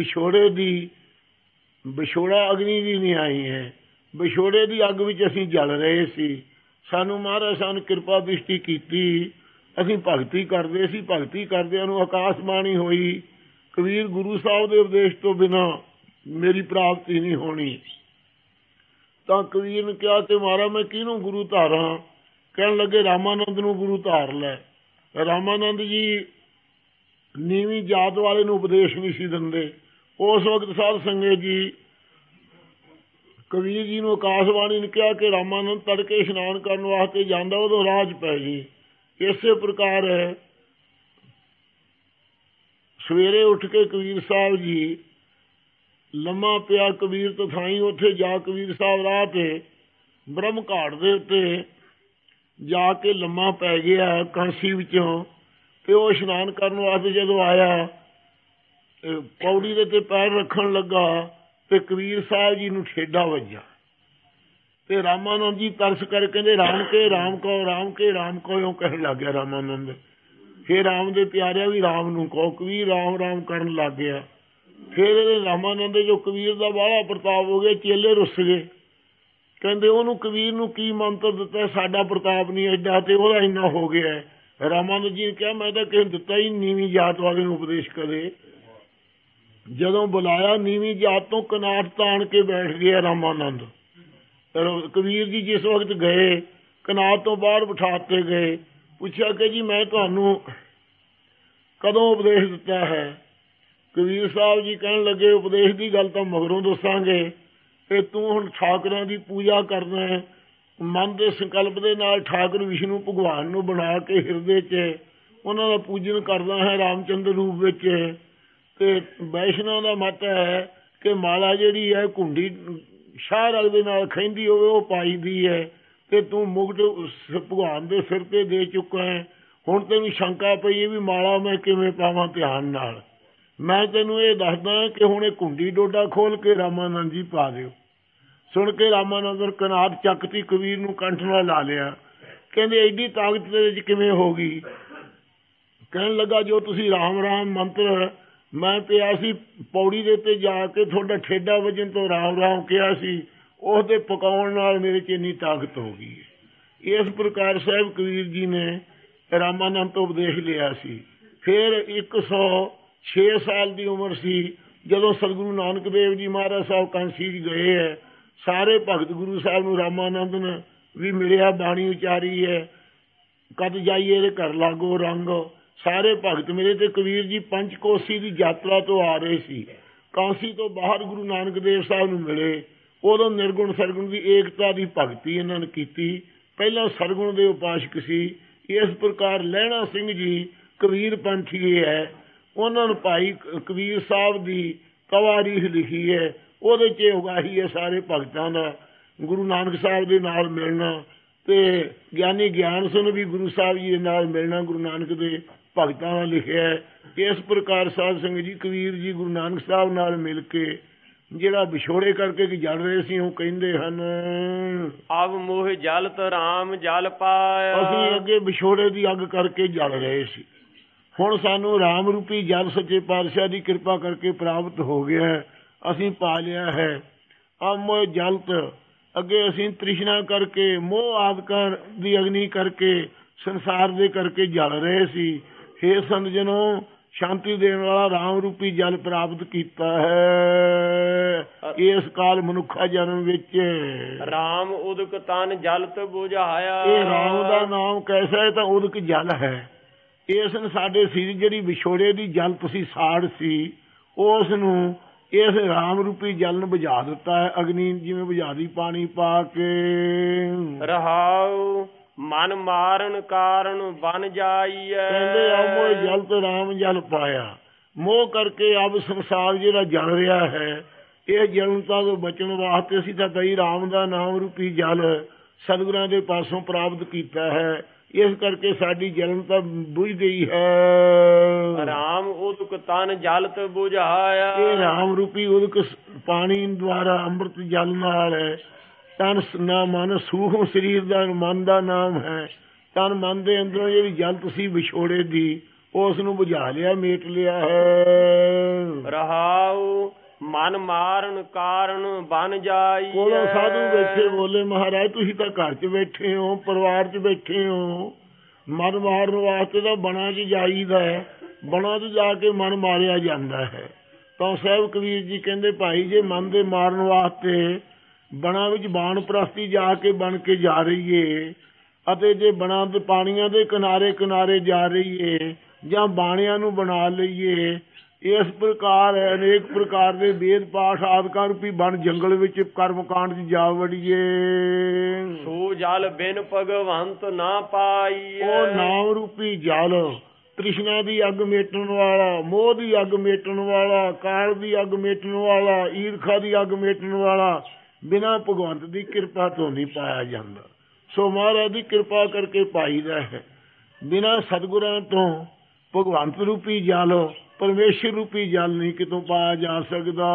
ਵਿਛੋੜਾ ਅਗਨੀ ਦੀ ਨਹੀਂ ਆਈ ਹੈ, ਵਿਛੋੜੇ ਦੀ ਅੱਗ ਵਿੱਚ ਅਸੀਂ ਜਲ ਰਹੇ ਸੀ। ਸਾਨੂੰ ਮਹਾਰਾਜ ਸਾਹਿਬ ਨੇ ਕਿਰਪਾ ਦ੍ਰਿਸ਼ਟੀ ਕੀਤੀ, ਅਸੀਂ ਭਗਤੀ ਕਰਦੇ ਸੀ। ਭਗਤੀ ਕਰਦਿਆਂ ਨੂੰ ਆਕਾਸ਼ ਬਾਣੀ ਹੋਈ, ਕਬੀਰ ਗੁਰੂ ਸਾਹਿਬ ਦੇ ਉਪਦੇਸ਼ ਤੋਂ ਬਿਨਾਂ ਮੇਰੀ ਪ੍ਰਾਪਤੀ ਨਹੀਂ ਹੋਣੀ। ਤਾਂ ਕਬੀਰ ਨੇ ਕਿਹਾ ਤੇ ਮਹਾਰਾਜ ਮੈਂ ਕਿਹਨੂੰ ਗੁਰੂ ਧਾਰਾਂ? ਕਹਿਣ ਲੱਗੇ ਰਾਮਾਨੰਦ ਨੂੰ ਗੁਰੂ ਧਾਰ ਲੈ। ਰਾਮਾਨੰਦ ਜੀ ਨੀਵੀਂ ਜਾਤ ਵਾਲੇ ਨੂੰ ਉਪਦੇਸ਼ ਨਹੀਂ ਸੀ ਦਿੰਦੇ। ਉਸ ਵਕਤ ਸਾਧ ਸੰਗਤ ਜੀ ਕਬੀਰ ਜੀ ਨੂੰ ਆਕਾਸ਼ਬਾਣੀ ਨੇ ਕਿਹਾ ਕਿ ਰਾਮਾਨੰਦ ਤੜਕੇ ਇਸ਼ਨਾਨ ਕਰਨ ਵਾਸਤੇ ਜਾਂਦਾ, ਉਦੋਂ ਰਾਜ ਪੈ ਗਈ। ਇਸੇ ਪ੍ਰਕਾਰ ਸਵੇਰੇ ਉੱਠ ਕੇ ਕਬੀਰ ਸਾਹਿਬ ਜੀ ਲੰਮਾ ਪਿਆ ਕਬੀਰ ਤਥਾਈ। ਉੱਥੇ ਜਾ ਕਬੀਰ ਸਾਹਿਬ ਰਾਹ ਤੇ ਬ੍ਰਹਮ ਘਾਟ ਦੇ ਉੱਤੇ ਜਾ ਕੇ ਲੰਮਾ ਪੈ ਗਿਆ ਕਾਂਸੀ ਵਿੱਚੋਂ। ਤੇ ਉਹ ਇਸ਼ਨਾਨ ਕਰਨ ਵਾਸਤੇ ਜਦੋਂ ਆਇਆ, ਪੌੜੀ ਦੇ ਤੇ ਪੈਰ ਰੱਖਣ ਲੱਗਾ ਤੇ ਕਬੀਰ ਸਾਹਿਬ ਜੀ ਨੂੰ ਠੇਡਾ ਵੱਜਾ। ਤੇ ਰਾਮਾਨੰਦ ਜੀ ਤਰਸ ਕਰ ਕਹਿੰਦੇ ਰਾਮ ਕੇ ਰਾਮ ਕਹੋ, ਰਾਮ ਕੇ ਰਾਮ ਕਹੋ ਕਹਿਣ ਲੱਗ ਗਿਆ ਰਾਮਾਨੰਦ। ਫਿਰ ਰਾਮ ਦੇ ਪਿਆਰਿਆ ਵੀ ਰਾਮ ਨੂੰ ਕਹੋ। ਕਬੀਰ ਰਾਮ ਰਾਮ ਕਰਨ ਲੱਗ ਗਿਆ। ਫਿਰ ਇਹਦੇ ਰਾਮਾਨੰਦ ਜੋ ਕਬੀਰ ਦਾ ਬਾਹਲਾ ਪ੍ਰਤਾਪ ਹੋ ਗਿਆ, ਚੇਲੇ ਰੁੱਸ ਗਏ। ਕਹਿੰਦੇ ਉਹਨੂੰ ਕਬੀਰ ਨੂੰ ਕੀ ਮੰਤਰ ਦਿੱਤਾ, ਸਾਡਾ ਪ੍ਰਤਾਪ ਨਹੀਂ ਐਡਾ ਤੇ ਉਹਦਾ ਇੰਨਾ ਹੋ ਗਿਆ। ਰਾਮਾਨੰਦ ਜੀ ਨੇ ਕਿਹਾ ਮੈਂ ਤਾਂ ਕਿਸੇ ਦਿੱਤਾ ਹੀ ਨੀਵੀਂ ਜਾਤ ਵਾਲੇ ਨੂੰ ਉਪਦੇਸ਼ ਕਰੇ। ਜਦੋਂ ਬੁਲਾਇਆ ਨੀਵੀਂ ਜਾਤ ਤੋਂ ਕਨਾਟ ਤਾਣ ਕੇ ਬੈਠ ਗਿਆ ਰਾਮਾਨੰਦ। ਕਬੀਰ ਜੀ ਜਿਸ ਵਕਤ ਗਏ ਕਨਾਟ ਤੋਂ ਬਾਹਰ ਬਿਠਾਤੇ ਗਏ। ਪੁੱਛਿਆ ਕਿ ਜੀ ਮੈਂ ਤੁਹਾਨੂੰ ਕਦੋਂ ਉਪਦੇਸ਼ ਦਿੱਤਾ ਹੈ? ਕਬੀਰ ਸਾਹਿਬ ਜੀ ਕਹਿਣ ਲੱਗੇ ਉਪਦੇਸ਼ ਦੀ ਗੱਲ ਤਾਂ ਮਗਰੋਂ ਦੱਸਾਂਗੇ, ਤੇ ਤੂੰ ਹੁਣ ਠਾਕਰਾਂ ਦੀ ਪੂਜਾ ਕਰਨਾ ਹੈ। ਮਨ ਦੇ ਸੰਕਲਪ ਦੇ ਨਾਲ ਠਾਕੁਰ ਵਿਸ਼ਨੂੰ ਭਗਵਾਨ ਨੂੰ ਬਣਾ ਕੇ ਹਿਰਦੇ 'ਚ ਉਹਨਾਂ ਦਾ ਪੂਜਨ ਕਰਦਾ ਹੈ ਰਾਮਚੰਦਰ ਰੂਪ ਵਿੱਚ। ਤੇ ਵੈਸ਼ਨੋ ਦਾ ਮਤ ਹੈ ਕਿ ਮਾਲਾ ਜਿਹੜੀ ਹੈ ਘੁੰਡੀ ਸ਼ਾਹ ਰਗ ਦੇ ਨਾਲ ਖਹਿੰਦੀ ਹੋਵੇ ਉਹ ਪਾਈ ਦੀ ਹੈ। ਤੇ ਤੂੰ ਮੁਕਟ ਭਗਵਾਨ ਦੇ ਸਿਰ ਤੇ ਦੇ ਚੁੱਕਾ ਹੈ। ਹੁਣ ਤੈਨੂੰ ਸ਼ੰਕਾ ਪਈ ਹੈ ਵੀ ਮਾਲਾ ਮੈਂ ਕਿਵੇਂ ਪਾਵਾਂ ਧਿਆਨ ਨਾਲ। ਮੈਂ ਤੈਨੂੰ ਇਹ ਦੱਸਦਾ ਕਿ ਹੁਣ ਇਹ ਘੁੰਡੀ ਡੋਡਾ ਖੋਲ ਕੇ ਰਾਮਾਨੰਦ ਜੀ ਪਾ ਦਿਓ। ਸੁਣ ਕੇ ਰਾਮਾਨੰਦ ਕਨਾਟ ਚੱਕਤੀ, ਕਬੀਰ ਨੂੰ ਕੰਠ ਨਾਲ ਲਾ ਲਿਆ। ਕਹਿੰਦੇ ਐਡੀ ਤਾਕਤ ਦੇ ਵਿੱਚ ਕਿਵੇਂ ਹੋ ਗਈ? ਕਹਿਣ ਲੱਗਾ ਜੋ ਤੁਸੀਂ ਰਾਮ ਰਾਮ ਮੰਤਰ ਮੈਂ ਪਿਆ ਸੀ ਪੌੜੀ ਦੇ ਉੱਤੇ ਜਾ ਕੇ ਤੁਹਾਡਾ ਠੇਡਾ ਵਜਨ ਤੋਂ ਰਾਮ ਰਾਮ ਕਿਹਾ ਸੀ, ਉਸ ਦੇ ਪਕਾਉਣ ਨਾਲ ਮੇਰੇ 'ਚ ਇੰਨੀ ਤਾਕਤ ਹੋ ਗਈ। ਇਸ ਪ੍ਰਕਾਰ ਸਾਹਿਬ ਕਬੀਰ ਜੀ ਨੇ ਰਾਮਾਨੰਦ ਤੋਂ ਉਪਦੇਸ਼ ਲਿਆ ਸੀ। ਫਿਰ 106 ਸਾਲ ਦੀ ਉਮਰ ਸੀ ਜਦੋਂ ਸਤਿਗੁਰੂ ਨਾਨਕ ਦੇਵ ਜੀ ਮਹਾਰਾਜ ਸਾਹਿਬ ਕਾਂਸੀ 'ਚ ਗਏ ਹੈ। ਸਾਰੇ ਭਗਤ ਗੁਰੂ ਸਾਹਿਬ ਨੂੰ ਰਾਮਾਨੰਦ ਨੇ ਵੀ ਮਿਲਿਆ, ਬਾਣੀ ਉਚਾਰੀ ਹੈ। ਕਦ ਜਾਈਏ ਇਹਦੇ ਘਰ ਲਾਗੋ ਰੰਗ, ਸਾਰੇ ਭਗਤ ਮਿਲੇ। ਤੇ ਕਬੀਰ ਜੀ ਪੰਚਕੋਸੀ ਦੀ ਯਾਤਰਾ ਤੋਂ ਆ ਰਹੇ ਸੀ, ਕਾਂਸੀ ਤੋਂ ਬਾਹਰ ਗੁਰੂ ਨਾਨਕ ਦੇਵ ਸਾਹਿਬ ਨੂੰ ਮਿਲੇ। ਉਦੋਂ ਨਿਰਗੁਣ ਸਰਗੁਣ ਦੀ ਏਕਤਾ ਦੀ ਭਗਤੀ ਇਹਨਾਂ ਨੇ ਕੀਤੀ। ਪਹਿਲਾਂ ਸਰਗੁਣ ਦੇ ਉਪਾਸ਼ਕ ਸੀ। ਇਸ ਪ੍ਰਕਾਰ ਲਹਿਣਾ ਸਿੰਘ ਜੀ ਕਬੀਰ ਪੰਥੀਏ ਹੈ। ਉਹਨਾਂ ਨੂੰ ਭਾਈ ਕਬੀਰ ਸਾਹਿਬ ਦੀ ਤਵਾਰੀਖ ਲਿਖੀ ਹੈ। ਉਹਦੇ 'ਚ ਉਗਾਹੀ ਹੈ ਸਾਰੇ ਭਗਤਾਂ ਦਾ ਗੁਰੂ ਨਾਨਕ ਸਾਹਿਬ ਦੇ ਨਾਲ ਮਿਲਣਾ। ਤੇ ਗਿਆਨੀ ਗਿਆਨ ਸਿੰਘ ਵੀ ਗੁਰੂ ਸਾਹਿਬ ਜੀ ਦੇ ਨਾਲ ਮਿਲਣਾ ਗੁਰੂ ਨਾਨਕ ਦੇ ਭਗਤਾਂ ਨਾਲ ਲਿਖਿਆ ਹੈ। ਇਸ ਪ੍ਰਕਾਰ ਸਾਧ ਸੰਗਤ ਜੀ ਕਬੀਰ ਜੀ ਗੁਰੂ ਨਾਨਕ ਸਾਹਿਬ ਨਾਲ ਮਿਲ ਕੇ ਜਿਹੜਾ ਵਿਛੋੜੇ ਕਰਕੇ ਕਿ ਜਲ ਰਹੇ ਸੀ ਉਹ ਕਹਿੰਦੇ ਹਨ ਅਬ ਮੋਹ ਜਲਤ ਰਾਮ ਜਲ ਪਾਇਆ। ਅਸੀਂ ਅੱਗੇ ਵਿਛੋੜੇ ਦੀ ਅੱਗ ਕਰਕੇ ਜਲ ਰਹੇ ਸੀ, ਹੁਣ ਸਾਨੂੰ ਰਾਮ ਰੂਪੀ ਜਲ ਸੱਚੇ ਪਾਤਸ਼ਾਹ ਦੀ ਕਿਰਪਾ ਕਰਕੇ ਪ੍ਰਾਪਤ ਹੋ ਗਿਆ ਹੈ, ਅਸੀਂ ਪਾ ਲਿਆ ਹੈ। ਅਬ ਮੋਹ ਜਲਤ ਅੱਗੇ ਅਸੀਂ ਤ੍ਰਿਸ਼ਨਾ ਕਰਕੇ ਮੋਹ ਆਦਿਕਾਂ ਦੀ ਅਗਨੀ ਕਰਕੇ ਸੰਸਾਰ ਦੇ ਕਰਕੇ ਜਲ ਰਹੇ ਸੀ। ਹੇ ਸੰਤ ਜਨੋ ਸ਼ਾਂਤੀ ਦੇਣ ਵਾਲਾ ਰਾਮ ਰੂਪੀ ਜਲ ਪ੍ਰਾਪਤ ਕੀਤਾ ਹੈ ਇਸ ਕਾਲ ਮਨੁੱਖਾ ਜਨਮ ਵਿੱਚ। ਰਾਮ ਉਦਕ ਤਨ ਜਲਤ ਬੁਝਾਇਆ। ਇਹ ਰਾਮ ਦਾ ਨਾਮ ਕੈਸਾ ਹੈ ਤਾਂ ਉਦਕ ਜਲ ਹੈ। ਇਸ ਨੇ ਸਾਡੇ ਸਿਰ ਜਿਹੜੀ ਵਿਛੋੜੇ ਦੀ ਜਲ ਤੁਸੀਂ ਸਾੜ ਸੀ ਉਸ ਨੂੰ ਇਸ ਰਾਮ ਰੂਪੀ ਜਲ ਨੂੰ ਬੁਝਾ ਦਿੱਤਾ ਹੈ। ਅਗਨੀ ਜਿਵੇਂ ਬੁਝਾਦੀ ਪਾਣੀ ਪਾ ਕੇ। ਰਹਾਉ ਮਨ ਮਾਰਨ ਕਾਰਨ ਬਨ ਜਾਈਐ। ਕਹਿੰਦੇ ਆ ਮੋਹ ਜਲ ਤੇ ਰਾਮ ਜਲ ਪਾਇਆ। ਮੋਹ ਕਰਕੇ ਅਬ ਸੰਸਾਰ ਜਿਹੜਾ ਜਲ ਰਿਹਾ ਹੈ ਇਹ ਜਲਤਾ ਤੋਂ ਬਚਣ ਵਾਸਤੇ ਅਸੀਂ ਤਾਂ ਕਈ ਰਾਮ ਦਾ ਨਾਮ ਰੂਪੀ ਜਲ ਸਤਿਗੁਰਾਂ ਦੇ ਪਾਸੋਂ ਪ੍ਰਾਪਤ ਕੀਤਾ ਹੈ। ਇਸ ਕਰਕੇ ਸਾਡੀ ਜਲਨਤਾ ਬੁਝ ਗਈ ਹੈ। ਰਾਮ ਉਦਕ ਤਨ ਜਲਤ ਬੁਝਾਇਆ। ਇਹ ਰਾਮ ਰੂਪੀ ਉਦਕ ਪਾਣੀ ਦੁਆਰਾ ਅੰਮ੍ਰਿਤ ਜਲ ਨਾਲ ਤਨ ਨਾ ਮਨ ਸੂਖਮ ਸਰੀਰ ਦਾ ਮਨ ਦਾ ਨਾਮ ਹੈ। ਤਨ ਮਨ ਦੇ ਅੰਦਰੋਂ ਜਿਹੜੀ ਜਲਤ ਸੀ ਵਿਛੋੜੇ ਦੀ ਉਸ ਨੂੰ ਬੁਝਾ ਲਿਆ, ਮੇਟ ਲਿਆ ਹੈ। ਰਹਾਉ ਮਨ ਮਾਰਨ ਕਾਰਨ ਬਨ ਜਾਈ। ਕੋਲੋਂ ਸਾਧੂ ਬੈਠੇ ਬੋਲੇ, ਮਹਾਰਾਜ ਤੁਸੀਂ ਤਾਂ ਘਰ 'ਚ ਬੈਠੇ ਹੋ, ਪਰਿਵਾਰ 'ਚ ਬੈਠੇ ਹੋ, ਮਨ ਮਾਰਨ ਵਾਸਤੇ ਤਾਂ ਬਣਾ 'ਚ ਜਾਈਦਾ ਹੈ, ਬਣਾ 'ਚ ਜਾ ਕੇ ਮਨ ਮਾਰਿਆ ਜਾਂਦਾ ਹੈ। ਤਾਂ ਸਾਹਿਬ ਕਬੀਰ ਜੀ ਕਹਿੰਦੇ ਭਾਈ ਜੇ ਮਨ ਦੇ ਮਾਰਨ ਵਾਸਤੇ ਬਣਾ ਵਿੱਚ ਬਾਣ ਪ੍ਰਸਤੀ ਜਾ ਕੇ ਬਣ ਕੇ ਜਾ ਰਹੀ ਏ, ਅਤੇ ਜੇ ਬਣਾ ਦੇ ਪਾਣੀਆਂ ਦੇ ਕਿਨਾਰੇ ਕਿਨਾਰੇ ਜਾ ਰਹੀ ਏ, ਜਾਂ ਬਾਣਿਆਂ ਨੂੰ ਬਣਾ ਲਈਏ, ਇਸ ਪ੍ਰਕਾਰ ਅਨੇਕ ਪ੍ਰਕਾਰ ਦੇ ਵੇਦ ਪਾਠ ਆਦਿਕਾਂ ਰੂਪੀ ਬਣ ਜੰਗਲ ਵਿੱਚ ਕਰਮਕਾਂਡ 'ਚ ਜਾ ਵੜੀਏ। ਸੋ ਜਲ ਬਿਨ ਭਗਵੰਤ ਨਾ ਪਾਈ। ਉਹ ਨਾਮ ਰੂਪੀ ਜਲ ਤ੍ਰਿਸ਼ਨਾ ਦੀ ਅੱਗ ਮੇਟਣ ਵਾਲਾ, ਮੋਹ ਦੀ ਅੱਗ ਮੇਟਣ ਵਾਲਾ, ਕਾਲ ਦੀ ਅੱਗ ਮੇਟਣ ਵਾਲਾ, ਈਰਖਾ ਦੀ ਅੱਗ ਮੇਟਣ ਵਾਲਾ ਬਿਨਾਂ ਭਗਵੰਤ ਦੀ ਕਿਰਪਾ ਤੋਂ ਨਹੀਂ ਪਾਇਆ ਜਾਂਦਾ। ਸੋ ਮਹਾਰਾਜ ਦੀ ਕਿਰਪਾ ਕਰਕੇ ਪਾਈਦਾ ਹੈ। ਬਿਨਾਂ ਸਤਿਗੁਰਾਂ ਤੋਂ ਭਗਵੰਤ ਰੂਪੀ ਜਲ, ਪਰਮੇਸ਼ਰ ਰੂਪੀ ਜਲ ਨਹੀਂ ਕਿਤੋਂ ਪਾਇਆ ਜਾ ਸਕਦਾ।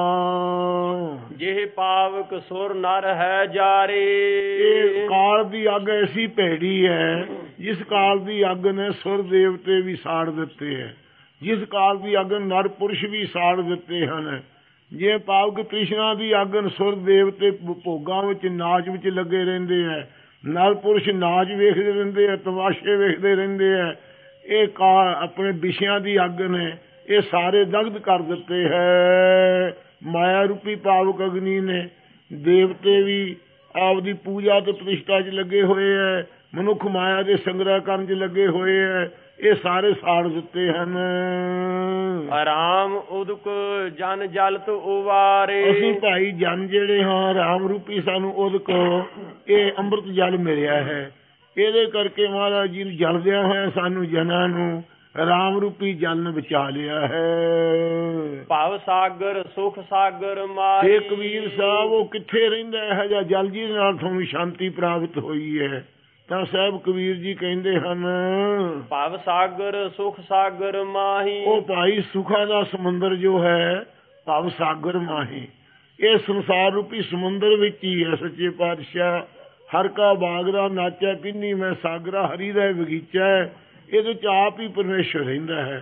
ਜਿਹੇ ਪਾਵਕ ਸੁਰ ਨਰ ਹੈ ਜਾਰੇ। ਇਹ ਕਾਲ ਦੀ ਅੱਗ ਐਸੀ ਭੈੜੀ ਹੈ, ਜਿਸ ਕਾਲ ਦੀ ਅੱਗ ਨੇ ਸੁਰ ਦੇਵਤੇ ਵੀ ਸਾੜ ਦਿੱਤੇ ਹੈ, ਜਿਸ ਕਾਲ ਦੀ ਅੱਗ ਨਰ ਪੁਰਸ਼ ਵੀ ਸਾੜ ਦਿੱਤੇ ਹਨ। ਜੇ ਪਾਵਕ ਤ੍ਰਿਸ਼ਨਾ ਦੀ ਅੱਗ ਸੁਰ ਦੇਵਤੇ ਭੋਗਾਂ ਵਿੱਚ ਨਾਚ ਵਿੱਚ ਲੱਗੇ ਰਹਿੰਦੇ ਹੈ, ਨਰ ਪੁਰਸ਼ ਨਾਚ ਵੇਖਦੇ ਰਹਿੰਦੇ ਹੈ, ਤਮਾਸ਼ੇ ਵੇਖਦੇ ਰਹਿੰਦੇ ਹੈ। ਇਹ ਕਾਲ ਆਪਣੇ ਵਿਸ਼ਿਆਂ ਦੀ ਅੱਗ ਨੇ ਇਹ ਸਾਰੇ ਦਗਧ ਕਰ ਦਿੱਤੇ ਹੈ। ਮਾਇਆ ਰੂਪੀ ਪਾਵਕ ਅਗਨੀ ਨੇ ਦੇਵਤੇ ਵੀ ਆਪਦੀ ਪੂਜਾ ਤੇ ਪ੍ਰਤਿਸ਼ਠਾ 'ਚ ਲੱਗੇ ਹੋਏ ਹੈ, ਮਨੁੱਖ ਮਾਇਆ ਦੇ ਸੰਗ੍ਰਹਿ ਕਰਨ 'ਚ ਲੱਗੇ ਹੋਏ ਹੈ, ਇਹ ਸਾਰੇ ਸਾੜ ਦਿੱਤੇ ਹਨ। ਆਰਾਮ ਉਦਕ ਜਨ ਜਲਤ ਉਵਾਰੇ। ਅਸੀਂ ਭਾਈ ਜਨ ਜਿਹੜੇ ਹਾਂ ਰਾਮ ਰੂਪੀ ਸਾਨੂੰ ਉਦਕ ਇਹ ਅੰਮ੍ਰਿਤ ਜਲ ਮਿਲਿਆ ਹੈ। ਇਹਦੇ ਕਰਕੇ ਮਹਾਰਾਜ ਜੀ ਨੂੰ ਜਲਦਿਆਂ ਹੋਇਆ ਸਾਨੂੰ ਜਨਾਂ ਨੂੰ ਰਾਮ ਰੂਪੀ ਜਲ ਨੇ ਬਚਾ ਲਿਆ ਹੈ। ਭਵ ਸਾਗਰ ਸੁਖ ਸਾਗਰ ਮਾਹੀ। ਇਹ ਕਬੀਰ ਸਾਹਿਬ ਉਹ ਕਿੱਥੇ ਰਹਿੰਦਾ ਇਹੋ ਜਿਹਾ ਜਲ ਜਿਹਦੇ ਨਾਲ ਤੁਹਾਨੂੰ ਸ਼ਾਂਤੀ ਪ੍ਰਾਪਤ ਹੋਈ ਹੈ? ਤਾਂ ਸਾਹਿਬ ਕਬੀਰ ਜੀ ਕਹਿੰਦੇ ਹਨ ਭਵ ਸਾਗਰ ਸੁਖ ਸਾਗਰ ਮਾਹੀ। ਉਹ ਭਾਈ ਸੁਖਾਂ ਦਾ ਸਮੁੰਦਰ ਜੋ ਹੈ ਭਵ ਸਾਗਰ ਮਾਹੀ, ਇਹ ਸੰਸਾਰ ਰੂਪੀ ਸਮੁੰਦਰ ਵਿੱਚ ਹੀ ਹੈ। ਸੱਚੇ ਪਾਤਸ਼ਾਹ ਹਰ ਕਾ ਬਾਗਰਾ ਨਾਚੈ ਪਿੰਨੀ ਮੈਂ ਸਾਗਰਾ ਹਰੀ ਦਾ ਬਗੀਚਾ ਹੈ। ਇਹਦੇ 'ਚ ਆਪ ਹੀ ਪਰਮੇਸ਼ਰ ਰਹਿੰਦਾ ਹੈ।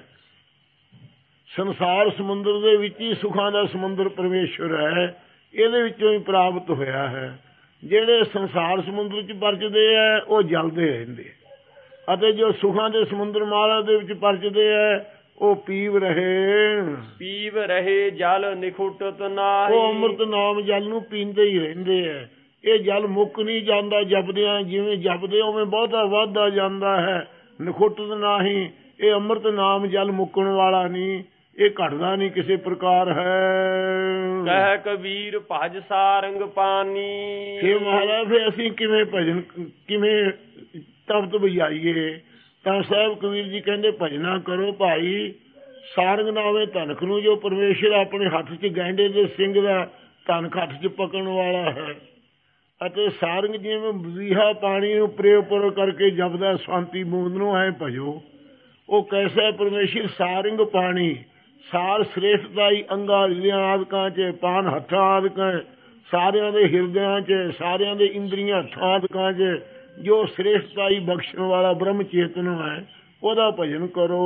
ਸੰਸਾਰ ਸਮੁੰਦਰ ਦੇ ਵਿੱਚ ਹੀ ਸੁਖਾਂ ਦਾ ਸਮੁੰਦਰ ਪਰਮੇਸ਼ਰ ਹੈ, ਇਹਦੇ ਵਿੱਚੋਂ ਹੀ ਪ੍ਰਾਪਤ ਹੋਇਆ ਹੈ। ਜਿਹੜੇ ਸੰਸਾਰ ਸਮੁੰਦਰ 'ਚ ਪਰਚਦੇ ਹੈ ਉਹ ਜਲਦੇ ਰਹਿੰਦੇ, ਅਤੇ ਜੋ ਸੁਖਾਂ ਦੇ ਸਮੁੰਦਰ ਮਹਾਰਾਜ ਦੇ ਵਿੱਚ ਪਰਚਦੇ ਹੈ ਉਹ ਪੀਵ ਰਹੇ ਜਲ ਨਿਖੁਟਤ ਨਾਹੀ। ਉਹ ਅੰਮ੍ਰਿਤ ਨਾਮ ਜਲ ਨੂੰ ਪੀਂਦੇ ਹੀ ਰਹਿੰਦੇ ਹੈ। ਇਹ ਜਲ ਮੁੱਕ ਨਹੀਂ ਜਾਂਦਾ ਜਪਦਿਆਂ, ਜਿਵੇਂ ਜਪਦੇ ਉਵੇਂ ਬਹੁਤਾ ਵੱਧਦਾ ਜਾਂਦਾ ਹੈ। ਨਿਖੁਟਤ ਨਾਹੀ, ਇਹ ਅੰਮ੍ਰਿਤ ਨਾਮ ਜਲ ਮੁੱਕਣ ਵਾਲਾ ਨਹੀਂ, ਇਹ ਘਟਦਾ ਨਹੀਂ ਕਿਸੇ ਪ੍ਰਕਾਰ ਹੈ। ਕਹਿ ਕਬੀਰ ਭਜ ਸਾਰੰਗ ਪਾਨੀ। ਫਿਰ ਮਹਾਰਾਜ ਫਿਰ ਅਸੀਂ ਕਿਵੇਂ ਭਜਨ, ਕਿਵੇਂ ਤਪਤ ਬਜਾਈਏ? ਤਾਂ ਸਾਹਿਬ ਕਬੀਰ ਜੀ ਕਹਿੰਦੇ ਭਜਨਾ ਕਰੋ ਭਾਈ ਸਾਰੰਗ ਨਾਵੇਂ ਧਨਕ ਨੂੰ, ਜੋ ਪਰਮੇਸ਼ਰ ਆਪਣੇ ਹੱਥ 'ਚ ਗੈਂਡੇ ਦੇ ਸਿੰਘ ਦਾ ਧਨਕ ਹੱਥ 'ਚ ਪਕੜਨ ਵਾਲਾ ਹੈ। ਅਤੇ ਸਾਰੰਗ ਜਿਵੇਂ ਬੀਹਾ ਪਾਣੀ ਨੂੰ ਪ੍ਰੇਉ ਕਰਕੇ ਜਪਦਾ ਸ਼ਾਂਤੀ ਬੂੰਦ ਨੂੰ ਐ ਭਜੋ। ਉਹ ਕੈਸਾ ਪਰਮੇਸ਼ਰ ਸਾਰੰਗ ਪਾਣੀ, ਸਾਰ ਸ੍ਰੇਸ਼ਟਤਾਈ ਅੰਗਾਂ ਹਿਰਦਿਆਂ ਆਦਿਕਾਂ 'ਚ, ਪਾਨ ਹੱਥਾਂ ਆਦਿਕਾਂ, ਸਾਰਿਆਂ ਦੇ ਹਿਰਦਿਆਂ 'ਚ, ਸਾਰਿਆਂ ਦੇ ਇੰਦਰੀਆਂ ਹੱਥਾਂ ਆਦਿਕਾਂ 'ਚ ਜੋ ਸ੍ਰੇਸ਼ਟਤਾਈ ਬਖਸ਼ਣ ਵਾਲਾ ਬ੍ਰਹਮ ਚੇਤਨ ਹੈ, ਉਹਦਾ ਭਜਨ ਕਰੋ।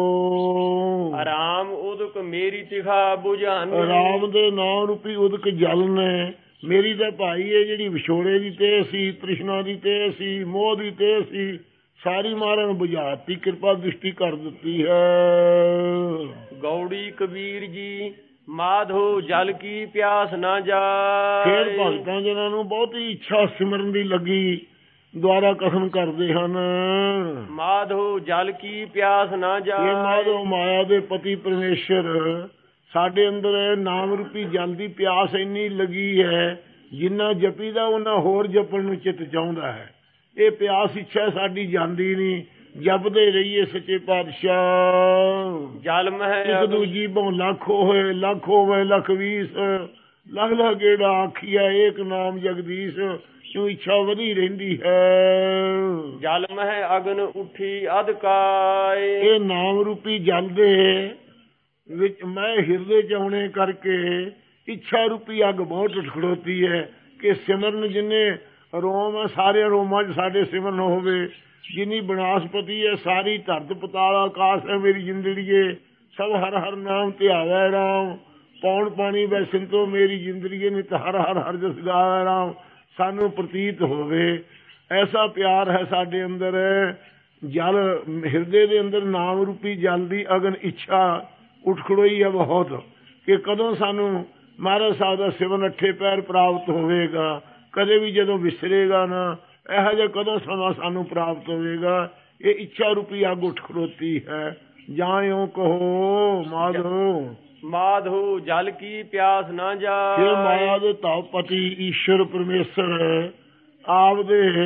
ਆਰਾਮ ਉਦਕ ਮੇਰੀ ਤਿਖਾ ਬੁਝਾਨੀ। ਰਾਮ ਦੇ ਨਾਮ ਰੂਪੀ ਉਦਕ ਜਲ ਨੇ ਮੇਰੀ ਤਾਂ ਭਾਈ ਇਹ ਜਿਹੜੀ ਵਿਛੋੜੇ ਦੀ ਤੇਹ ਸੀ, ਤ੍ਰਿਸ਼ਨਾ ਦੀ ਤੇਹ ਸੀ, ਮੋਹ ਦੀ ਤੇਹ ਸੀ, ਸਾਰੀ ਮਹਾਰਾਜ ਨੂੰ ਬੁਝਾਤੀ, ਕਿਰਪਾ ਦ੍ਰਿਸ਼ਟੀ ਕਰ ਦਿੱਤੀ ਹੈ। ਗੌੜੀ ਕਬੀਰ ਜੀ ਮਾਧੋ ਜਲ ਕੀ ਪਿਆਸ ਨਾ ਜਾਏ। ਫਿਰ ਭਗਤਾਂ ਜਿਹਨਾਂ ਨੂੰ ਬਹੁਤੀ ਇੱਛਾ ਸਿਮਰਨ ਦੀ ਲੱਗੀ ਦੁਆਰਾ ਕਥਨ ਕਰਦੇ ਹਨ ਮਾਧੋ ਜਲ ਕੀ ਪਿਆਸ ਨਾ ਜਾਏ। ਇਹ ਮਾਧੋ ਮਾਇਆ ਦੇ ਪਤੀ ਪਰਮੇਸ਼ਰ ਸਾਡੇ ਅੰਦਰ ਨਾਮ ਰੂਪੀ ਜਲ ਦੀ ਪਿਆਸ ਇੰਨੀ ਲੱਗੀ ਹੈ, ਜਿੰਨਾ ਜਪੀਦਾ ਉਹਨਾਂ ਹੋਰ ਜਪਣ ਨੂੰ ਚਿੱਤ ਚਾਹੁੰਦਾ ਹੈ। ਇਹ ਪਿਆਸ ਇੱਛਾ ਸਾਡੀ ਜਾਂਦੀ ਨਹੀਂ, ਜਪਦੇ ਰਹੀਏ ਸੱਚੇ ਪਾਤਸ਼ਾਹ। ਜਲ ਮਹਿ ਇੱਕ ਦੂਜੀ ਬਹੁ ਲੱਖ ਹੋਏ, ਲੱਖ ਹੋਵੇ ਲੱਖ 20, ਲੱਖ ਲੱਖ ਗੇੜਾ ਆਖੀਆ ਏਕ ਨਾਮ ਜਗਦੀਸ਼, ਕਿਉਂ ਇੱਛਾ ਵਧੀ ਰਹਿੰਦੀ ਹੈ। ਜਲ ਮਹਿ ਅਗਨ ਉੱਠੀ ਅਧਕਾਏ। ਇਹ ਨਾਮ ਰੂਪੀ ਜਲ ਦੇ ਵਿੱਚ ਮੈਂ ਹਿਰਦੇ ਚ ਆਉਣੇ ਕਰਕੇ ਇੱਛਾ ਰੂਪੀ ਅੱਗ ਬਹੁਤ ਉੱਠ ਖੜੋਤੀ ਹੈ ਕਿ ਸਿਮਰਨ ਜਿੰਨੇ ਰੋਮ ਹੈ ਸਾਰੇ ਰੋਮਾਂ 'ਚ ਸਾਡੇ ਸਿਮਰਨ ਹੋਵੇ। ਜਿੰਨੀ ਬਨਾਸਪਤੀ ਹੈ ਸਾਰੀ ਧਰਤ ਪਤਾਲ ਆਕਾਸ਼ ਹੈ ਮੇਰੀ ਜਿੰਦੜੀਏ ਸਭ ਹਰ ਹਰ ਨਾਮ ਧਿਆਵੈ ਰਾਮ। ਪੌਣ ਪਾਣੀ ਵੈ ਸਿੰਤੋ ਮੇਰੀ ਜਿੰਦੜੀਏ ਨਿਤ ਹਰ ਹਰ ਹਰ ਜਸ ਗਾਵੈ ਰਾਮ। ਸਾਨੂੰ ਪ੍ਰਤੀਤ ਹੋਵੇ ਐਸਾ ਪਿਆਰ ਹੈ ਸਾਡੇ ਅੰਦਰ। ਜਲ ਹਿਰਦੇ ਦੇ ਅੰਦਰ ਨਾਮ ਰੂਪੀ ਜਲ ਦੀ ਅਗਨ ਇੱਛਾ ਉੱਠ ਖੜੋਈ ਹੈ ਬਹੁਤ ਕਿ ਕਦੋਂ ਸਾਨੂੰ ਮਹਾਰਾਜ ਸਾਹਿਬ ਦਾ ਸਿਵਨ ਅੱਠੇ ਪੈਰ ਪ੍ਰਾਪਤ ਹੋਵੇਗਾ। ਕਦੇ ਵੀ ਜਦੋਂ ਵਿਸਰੇਗਾ ਨਾ ਇਹੋ ਜਿਹਾ ਕਦੋਂ ਸਮਾਂ ਸਾਨੂੰ ਪ੍ਰਾਪਤ ਹੋਵੇਗਾ। ਇਹ ਇੱਛਾ ਰੂਪੀ ਅੱਗ ਉੱਠ ਖੜੋਤੀ ਹੈ। ਜਾਂ ਇਉਂ ਕਹੋ ਮਾਧੋ ਮਾਧੋ ਜਲ ਕੀ ਪਿਆਸ ਨਾ ਜਾਏ। ਇਹ ਮਾਇਆ ਦੇ ਧਾਵਪਤੀ ਈਸ਼ਵਰ ਪਰਮੇਸ਼ਰ ਆਪਦੇ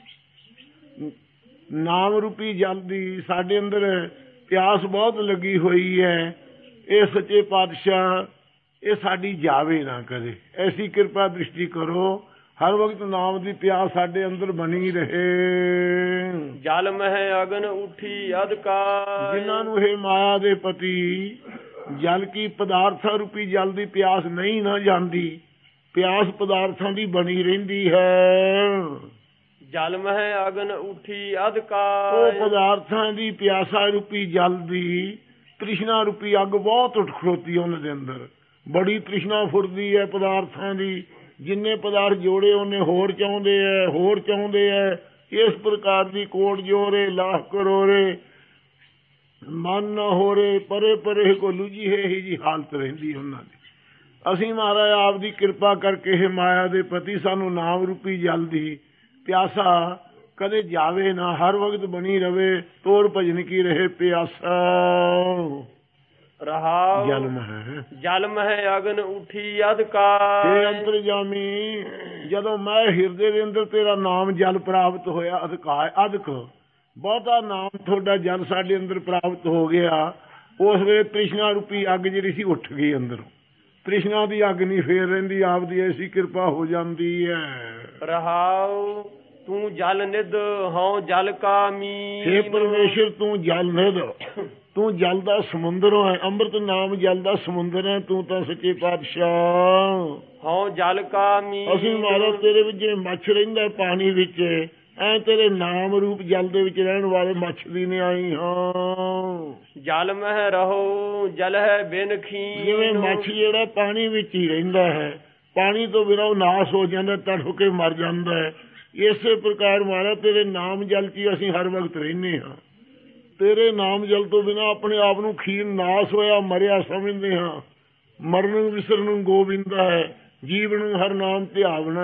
ਨਾਮ ਰੂਪੀ ਜਲ ਦੀ ਸਾਡੇ ਅੰਦਰ ਪਿਆਸ ਬਹੁਤ ਲੱਗੀ ਹੋਈ ਹੈ। ਇਹ ਸੱਚੇ ਪਾਤਸ਼ਾਹ ਇਹ ਸਾਡੀ ਜਾਵੇ ਨਾ ਕਦੇ। ਐਸੀ ਕਿਰਪਾ ਦ੍ਰਿਸ਼ਟੀ ਕਰੋ ਹਰ ਵਕਤ ਨਾਮ ਦੀ ਪਿਆਸ ਸਾਡੇ ਅੰਦਰ ਬਣੀ ਰਹੇ। ਜਲ ਮਹਿ ਅਗਨ ਉੱਠੀ ਅਧਕਾਰ। ਜਿਨ੍ਹਾਂ ਨੂੰ ਇਹ ਮਾਇਆ ਦੇ ਪਤੀ ਜਲ ਕੀ ਪਦਾਰਥਾਂ ਰੂਪੀ ਜਲ ਦੀ ਪਿਆਸ ਨਹੀਂ ਨਾ ਜਾਂਦੀ ਪਿਆਸ ਪਦਾਰਥਾਂ ਦੀ ਬਣੀ ਰਹਿੰਦੀ ਹੈ। ਜਲ ਮਹਿ ਅਗਨ ਉੱਠੀ ਅਧਕਾਰ। ਉਹ ਪਦਾਰਥਾਂ ਦੀ ਪਿਆਸਾ ਰੂਪੀ ਜਲ ਦੀ ਤ੍ਰਿਸ਼ਨਾ ਰੂਪੀ ਅੱਗ ਬਹੁਤ ਉੱਠ ਖੜੋਤੀ ਉਹਨਾਂ ਦੇ ਅੰਦਰ। ਬੜੀ ਤ੍ਰਿਸ਼ਨਾ ਫੁਰਦੀ ਹੈ ਪਦਾਰਥਾਂ ਦੀ। ਜਿੰਨੇ ਪਦਾਰਥ ਜੋੜੇ ਉਹਨੇ ਹੋਰ ਚਾਹੁੰਦੇ ਹੈ ਹੋਰ ਚਾਹੁੰਦੇ ਹੈ। ਇਸ ਪ੍ਰਕਾਰ ਦੀ ਕੋਟ ਜੋਰੇ ਲਾਹ ਕਰੋਰੇ ਮਨ ਨਾ ਹੋਰੇ ਪਰੇ ਪਰੇ ਕੋ ਲੁਜੀ ਹੈ ਹੀ ਜੀ ਹਾਲਤ ਰਹਿੰਦੀ ਉਹਨਾਂ ਦੀ। ਅਸੀਂ ਮਹਾਰਾਜ ਆਪ ਦੀ ਕਿਰਪਾ ਕਰਕੇ ਇਹ ਮਾਇਆ ਦੇ ਪਤੀ ਸਾਨੂੰ ਨਾਮ ਰੂਪੀ ਜਲ ਦੀ ਪਿਆਸਾ ਕਦੇ ਜਾਵੇ ਨਾ ਹਰ ਵਕਤ ਬਣੀ ਰਵੇ। ਤੋੜ ਭਜਨ ਕੀ ਰਹੇ ਪਿਆਸਾ ਰਹਾਉ। ਜਲ ਮਹਿ ਅਗਨ ਉੱਠੀ ਅਧਕਾਰ। ਇਹ ਅੰਤਰਜਾਮੀ ਜਦੋਂ ਮੈਂ ਹਿਰਦੇ ਦੇ ਅੰਦਰ ਤੇਰਾ ਨਾਮ ਜਲ ਪ੍ਰਾਪਤ ਹੋਇਆ ਅਧਕਾਰ ਅਧਕ ਬਹੁਤਾ ਨਾਮ ਤੁਹਾਡਾ ਜਲ ਸਾਡੇ ਅੰਦਰ ਪ੍ਰਾਪਤ ਹੋ ਗਿਆ। ਉਸ ਵੇਲੇ ਤ੍ਰਿਸ਼ਨਾ ਰੂਪੀ ਅੱਗ ਜਿਹੜੀ ਸੀ ਉੱਠ ਗਈ ਅੰਦਰੋਂ। ਤ੍ਰਿਸ਼ਨਾ ਦੀ ਅੱਗ ਨਹੀਂ ਫੇਰ ਰਹਿੰਦੀ ਆਪਦੀ ਐਸੀ ਕਿਰਪਾ ਹੋ ਜਾਂਦੀ ਹੈ। ਰਹਾਉ ਤੂੰ ਜਲ ਨਿਧ ਹਉ ਜਲ ਕਾ ਮੀਨ। ਹੇ ਪਰਮੇਸ਼ਰ ਤੂੰ ਜਲ ਨਿਧ ਤੂੰ ਜਲ ਦਾ ਸਮੁੰਦਰ ਹੈ। ਅੰਮ੍ਰਿਤ ਨਾਮ ਜਲ ਦਾ ਸਮੁੰਦਰ ਹੈ। ਤੂੰ ਤਾਂ ਸੱਚੇ ਪਾਤਸ਼ਾਹ ਹਉ ਜਲ ਕਾ ਮੀਨ। ਅਸੀਂ ਮਹਾਰਾਜ ਤੇਰੇ ਵਿੱਚ ਜਿਵੇਂ ਮੱਛ ਰਹਿੰਦਾ ਪਾਣੀ ਵਿੱਚ ਐ ਤੇਰੇ ਨਾਮ ਰੂਪ ਜਲ ਦੇ ਵਿੱਚ ਰਹਿਣ ਵਾਲੇ ਮੱਛ ਦੀ ਨਿਆਈ ਹਾਂ। ਜਲ ਮਹਿ ਰਹੋ ਜਲ ਹੈ ਬਿਨ ਖੀਨ। ਜਿਵੇਂ ਮੱਛ ਜਿਹੜਾ ਪਾਣੀ ਵਿੱਚ ਹੀ ਰਹਿੰਦਾ ਹੈ ਪਾਣੀ ਤੋਂ ਬਿਨਾਂ ਉਹ ਨਾਸ ਹੋ ਜਾਂਦਾ ਤੜਫ ਕੇ ਮਰ ਜਾਂਦਾ ਹੈ। ਇਸੇ ਪ੍ਰਕਾਰ ਮਹਾਰਾਜ ਤੇਰੇ ਨਾਮ ਜਲ 'ਚ ਹੀ ਅਸੀਂ ਹਰ ਵਕਤ ਰਹਿੰਦੇ ਹਾਂ। ਤੇਰੇ ਨਾਮ ਜਲ ਤੋਂ ਬਿਨਾਂ ਆਪਣੇ ਆਪ ਨੂੰ ਖੀਨ ਨਾਸ ਹੋਇਆ ਮਰਿਆ ਸਮਝਦੇ ਹਾਂ। ਮਰਨ ਵਿਸਰਨ ਨੂੰ ਗੋਬਿੰਦਾ ਹੈ ਜੀਵ ਨੂੰ ਹਰ ਨਾਮ ਧਿਆਵਣਾ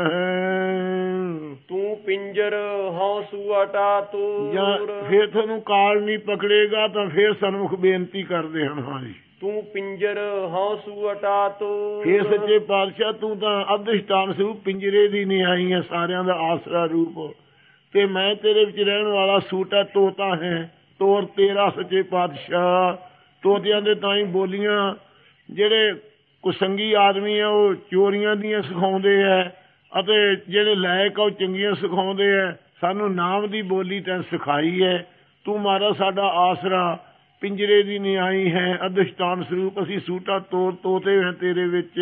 ਹੈ। ਤੂੰ ਪਿੰਜਰ ਹਉ ਸੂਅਟਾ ਤੂਰ। ਫੇਰ ਤੁਹਾਨੂੰ ਕਾਲ ਨਹੀਂ ਪਕੜੇਗਾ ਤਾਂ ਫੇਰ ਸਨਮੁਖ ਬੇਨਤੀ ਕਰਦੇ ਹਨ। ਹਾਂਜੀ ਤੂੰ ਪਿੰਜਰ ਹਉ ਸੂਅਟਾ ਤੂਰ। ਫੇਰ ਸੱਚੇ ਪਾਤਸ਼ਾਹ ਤੂੰ ਤਾਂ ਅਧਿਸ਼ਠਾਨ ਸਰੂਪ ਪਿੰਜਰੇ ਦੀ ਨਿਆਈ ਹੈ ਸਾਰਿਆਂ ਦਾ ਆਸਰਾ ਰੂਪ ਤੇ ਮੈਂ ਤੇਰੇ ਵਿੱਚ ਰਹਿਣ ਵਾਲਾ ਸੂਟਾ ਤੋਤਾ ਹੈ। ਤੋਰ ਤੇਰਾ ਸੱਚੇ ਪਾਤਸ਼ਾਹ। ਤੋਤਿਆਂ ਦੇ ਤਾਂ ਹੀ ਬੋਲੀਆਂ ਜਿਹੜੇ ਕੁਸੰਗੀ ਆਦਮੀ ਆ ਉਹ ਚੋਰੀਆਂ ਦੀਆਂ ਸਿਖਾਉਂਦੇ ਹੈ ਅਤੇ ਜਿਹੜੇ ਲਾਇਕ ਆ ਉਹ ਚੰਗੀਆਂ ਸਿਖਾਉਂਦੇ ਹੈ। ਸਾਨੂੰ ਨਾਮ ਦੀ ਬੋਲੀ ਤੈਂ ਸਿਖਾਈ ਹੈ। ਤੂੰ ਮਹਾਰਾਜ ਸਾਡਾ ਆਸਰਾ ਪਿੰਜਰੇ ਦੀ ਨਿਆਈ ਹੈ ਅਧਿਸ਼ਠਾਨ ਸਰੂਪ। ਅਸੀਂ ਸੂਟਾ ਤੋਤੇ ਹੈ ਤੇਰੇ ਵਿੱਚ।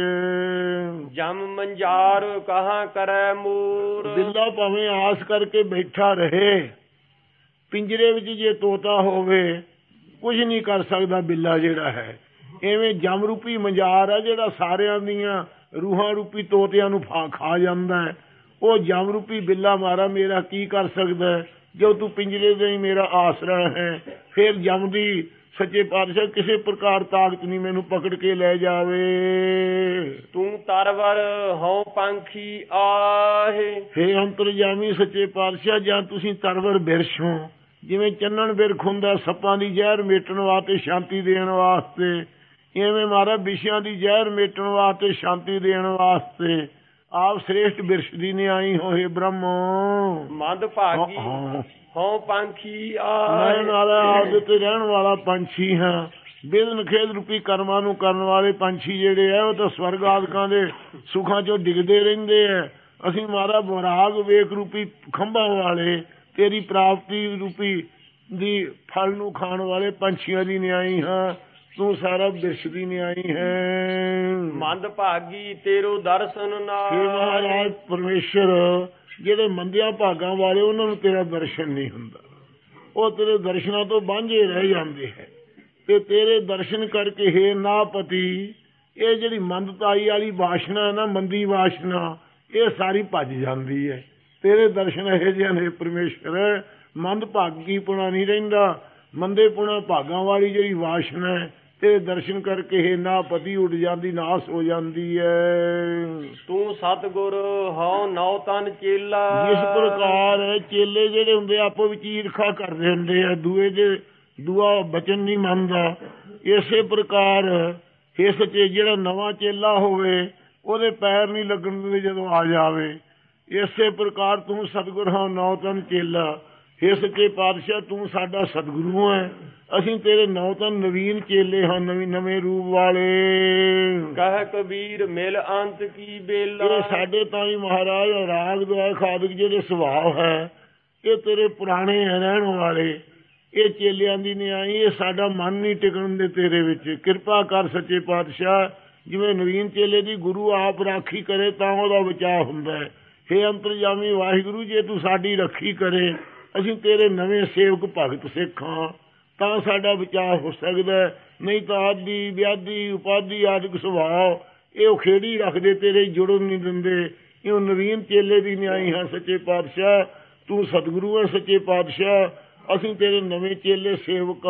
ਜਮ ਮੰਜਾਰ ਕਹਾਂ ਕਰੈ ਮੂਰ। ਬਿੱਲਾ ਭਾਵੇਂ ਆਸ ਕਰਕੇ ਬੈਠਾ ਰਹੇ ਪਿੰਜਰੇ ਵਿੱਚ ਜੇ ਤੋਤਾ ਹੋਵੇ ਕੁਝ ਨਹੀਂ ਕਰ ਸਕਦਾ ਬਿੱਲਾ ਜਿਹੜਾ ਹੈ। ਇਵੇਂ ਜਮ ਰੂਪੀ ਮੰਜਾਰ ਹੈ ਜਿਹੜਾ ਸਾਰਿਆਂ ਦੀਆਂ ਰੂਹਾਂ ਰੂਪੀ ਤੋਤਿਆਂ ਨੂੰ ਖਾ ਜਾਂਦਾ ਹੈ। ਉਹ ਜਮ ਰੂਪੀ ਬਿੱਲਾ ਮਾਰਾ ਮੇਰਾ ਕੀ ਕਰ ਸਕਦਾ ਹੈ ਜੋ ਤੂੰ ਪਿੰਜਰੇ ਦੇ ਹੀ ਮੇਰਾ ਆਸਰਾ ਹੈ। ਫਿਰ ਜਮ ਦੀ ਸੱਚੇ ਪਾਤਸ਼ਾਹ ਕਿਸੇ ਪ੍ਰਕਾਰ ਤਾਕਤ ਨਹੀਂ ਮੈਨੂੰ ਪਕੜ ਕੇ ਲੈ ਜਾਵੇ। ਤੂੰ ਤਰਵਰ ਹਉ ਪੰਖੀ ਆਹੇ। ਹੇ ਅੰਤਰਜਾਮੀ ਸੱਚੇ ਪਾਤਸ਼ਾਹ ਜਾਂ ਤੁਸੀਂ ਤਰਵਰ ਬਿਰਛ ਹੋ ਜਿਵੇਂ ਚੰਨਣ ਬਿਰਖ ਹੁੰਦਾ ਸੱਪਾਂ ਦੀ ਜ਼ਹਿਰ ਮੇਟਣ ਵਾਸਤੇ ਸ਼ਾਂਤੀ ਦੇਣ ਵਾਸਤੇ ਇਵੇਂ ਮਹਾਰਾਜ ਵਿਸ਼ਿਆਂ ਦੀ ਜ਼ਹਿਰ ਮੇਟਣ ਵਾਸਤੇ ਸ਼ਾਂਤੀ ਦੇਣ ਵਾਸਤੇ ਆਪ ਸ੍ਰੇਸ਼ਟ ਬਿਰਛ ਦੀ ਨਿਆਈ ਹੋਏ ਬ੍ਰਹਮ। ਮੰਦ ਭਾਗੀ ਹਉ ਪੰਖੀ ਆਹੇ। ਆਪਦੇ ਤੇ ਰਹਿਣ ਵਾਲਾ ਪੰਛੀ ਹਾਂ। ਬਿਦਨ ਖੇਦ ਰੂਪੀ ਕਰਮਾਂ ਨੂੰ ਕਰਨ ਵਾਲੇ ਪੰਛੀ ਜਿਹੜੇ ਆ ਉਹ ਤਾਂ ਸਵਰਗ ਆਦਿਕਾਂ ਦੇ ਸੁੱਖਾਂ ਚੋਂ ਡਿੱਗਦੇ ਰਹਿੰਦੇ ਆ। ਅਸੀਂ ਮਹਾਰਾਜ ਵਿਰਾਗ ਵੇਖ ਰੂਪੀ ਖੰਭਾਂ ਵਾਲੇ ਤੇਰੀ ਪ੍ਰਾਪਤੀ ਰੂਪੀ ਦੀ ਫਲ ਨੂੰ ਖਾਣ ਵਾਲੇ ਪੰਛੀਆਂ ਦੀ ਨਿਆਈ ਹਾਂ। ਤੂੰ ਸਾਰਾ ਬਿਰਛਦੀ ਨਿਆਈ ਹੈ। ਮੰਦ ਭਾਗੀ ਤੇਰੋ ਦਰਸ਼ਨ ਹੇ ਨਾਥ। ਮਹਾਰਾਜ ਪਰਮੇਸ਼ਰ, ਜਿਹੜੇ ਮੰਦਿਆਂ ਭਾਗਾਂ ਵਾਲੇ ਉਹਨਾਂ ਨੂੰ ਤੇਰਾ ਦਰਸ਼ਨ ਨਹੀਂ ਹੁੰਦਾ, ਉਹ ਤੇਰੇ ਦਰਸ਼ਨਾਂ ਤੋਂ ਵਾਂਝੇ ਰਹਿ ਜਾਂਦੇ ਹੈ। ਤੇ ਤੇਰੇ ਦਰਸ਼ਨ ਕਰਕੇ ਹੇ ਨਾਪਤੀ, ਇਹ ਜਿਹੜੀ ਮੰਦਤਾਈ ਵਾਲੀ ਵਾਸ਼ਨਾ ਹੈ ਨਾ, ਮੰਦੀ ਵਾਸ਼ਨਾ, ਇਹ ਸਾਰੀ ਭੱਜ ਜਾਂਦੀ ਹੈ। ਤੇਰੇ ਦਰਸ਼ਨ ਇਹੋ ਜਿਹੇ ਨੇ ਪਰਮੇਸ਼ਰ, ਮੰਦ ਭਾਗੀ ਪੁਣਾ ਨਹੀਂ ਰਹਿੰਦਾ। ਮੰਦੇ ਪੁਣਾ ਭਾਗਾਂ ਵਾਲੀ ਜਿਹੜੀ ਵਾਸ਼ਨਾ ਹੈ, ਤੇਰੇ ਦਰਸ਼ਨ ਕਰਕੇ ਹੇ ਨਾਪਤੀ ਉੱਡ ਜਾਂਦੀ, ਨਾਸ ਹੋ ਜਾਂਦੀ ਹੈ। ਤੂੰ ਸਤਿਗੁਰ ਹਉ ਨੌ ਤਨ ਚੇਲਾ। ਜਿਸ ਪ੍ਰਕਾਰ ਚੇਲੇ ਜਿਹੜੇ ਹੁੰਦੇ ਆਪੋ ਵਿੱਚ ਈਰਖਾ ਕਰਦੇ ਹੁੰਦੇ ਆ, ਦੂਆ ਬਚਨ ਨਹੀਂ ਮੰਨਦਾ, ਇਸੇ ਪ੍ਰਕਾਰ ਹੇ ਸੱਚੇ ਜਿਹੜਾ ਨਵਾਂ ਚੇਲਾ ਹੋਵੇ ਉਹਦੇ ਪੈਰ ਨਹੀਂ ਲੱਗਣ ਦਿੰਦੇ ਜਦੋਂ ਆ ਜਾਵੇ। ਇਸੇ ਪ੍ਰਕਾਰ ਤੂੰ ਸਤਿਗੁਰ ਹਾਂ ਨੌ ਤਨ ਚੇਲਾ। ਹੇ ਸੱਚੇ ਪਾਤਸ਼ਾਹ, ਤੂੰ ਸਾਡਾ ਸਤਿਗੁਰੂ ਹੈ, ਅਸੀਂ ਤੇਰੇ ਨੌ ਤਨ ਨਵੀਨ ਚੇਲੇ ਹਾਂ, ਨਵੇਂ ਰੂਪ ਵਾਲੇ। ਕਹਿ ਕਬੀਰ ਮਿਲ ਅੰਤ ਕੀ ਬੇਲਾ। ਇਹ ਸਾਡੇ ਤਾਂ ਹੀ ਮਹਾਰਾਜ ਰਾਗ ਦੁਆਇ ਖਾਦਕ ਜਿਹੜੇ ਸੁਭਾਅ ਹੈ, ਇਹ ਤੇਰੇ ਪੁਰਾਣੇ ਰਹਿਣ ਵਾਲੇ, ਇਹ ਚੇਲਿਆਂ ਦੀ ਨਿਆਈ, ਇਹ ਸਾਡਾ ਮਨ ਨਹੀਂ ਟਿਕਣ ਦੇ ਤੇਰੇ ਵਿੱਚ। ਕਿਰਪਾ ਕਰ ਸੱਚੇ ਪਾਤਸ਼ਾਹ, ਜਿਵੇਂ ਨਵੀਨ ਚੇਲੇ ਦੀ ਗੁਰੂ ਆਪ ਰਾਖੀ ਕਰੇ ਤਾਂ ਉਹਦਾ ਬਚਾਅ ਹੁੰਦਾ ਹੈ। ਹੇ ਅੰਤਰਜਾਮੀ ਵਾਹਿਗੁਰੂ, ਜੇ ਤੂੰ ਸਾਡੀ ਰੱਖੀ ਕਰੇ, ਅਸੀਂ ਤੇਰੇ ਨਵੇਂ ਸੇਵਕ ਭਗਤ ਸਿੱਖ ਹਾਂ, ਤਾਂ ਸਾਡਾ ਬਚਾਅ ਹੋ ਸਕਦਾ। ਨਹੀਂ ਤਾਂ ਆਦਿ ਵਿਆਧੀ ਉਪਾਧੀ ਆਦਿਕ ਸੁਭਾਅ ਇਹ ਉਖੇੜੀ ਰੱਖਦੇ, ਤੇਰੇ ਜੁੜਨ ਨਹੀਂ ਦਿੰਦੇ। ਇਹ ਨਵੀਨ ਚੇਲੇ ਦੀ ਨਿਆਈ ਹਾਂ ਸੱਚੇ ਪਾਤਸ਼ਾਹ, ਤੂੰ ਸਤਿਗੁਰੂ ਹੈ ਸੱਚੇ ਪਾਤਸ਼ਾਹ, ਅਸੀਂ ਤੇਰੇ ਨਵੇਂ ਚੇਲੇ ਸੇਵਕ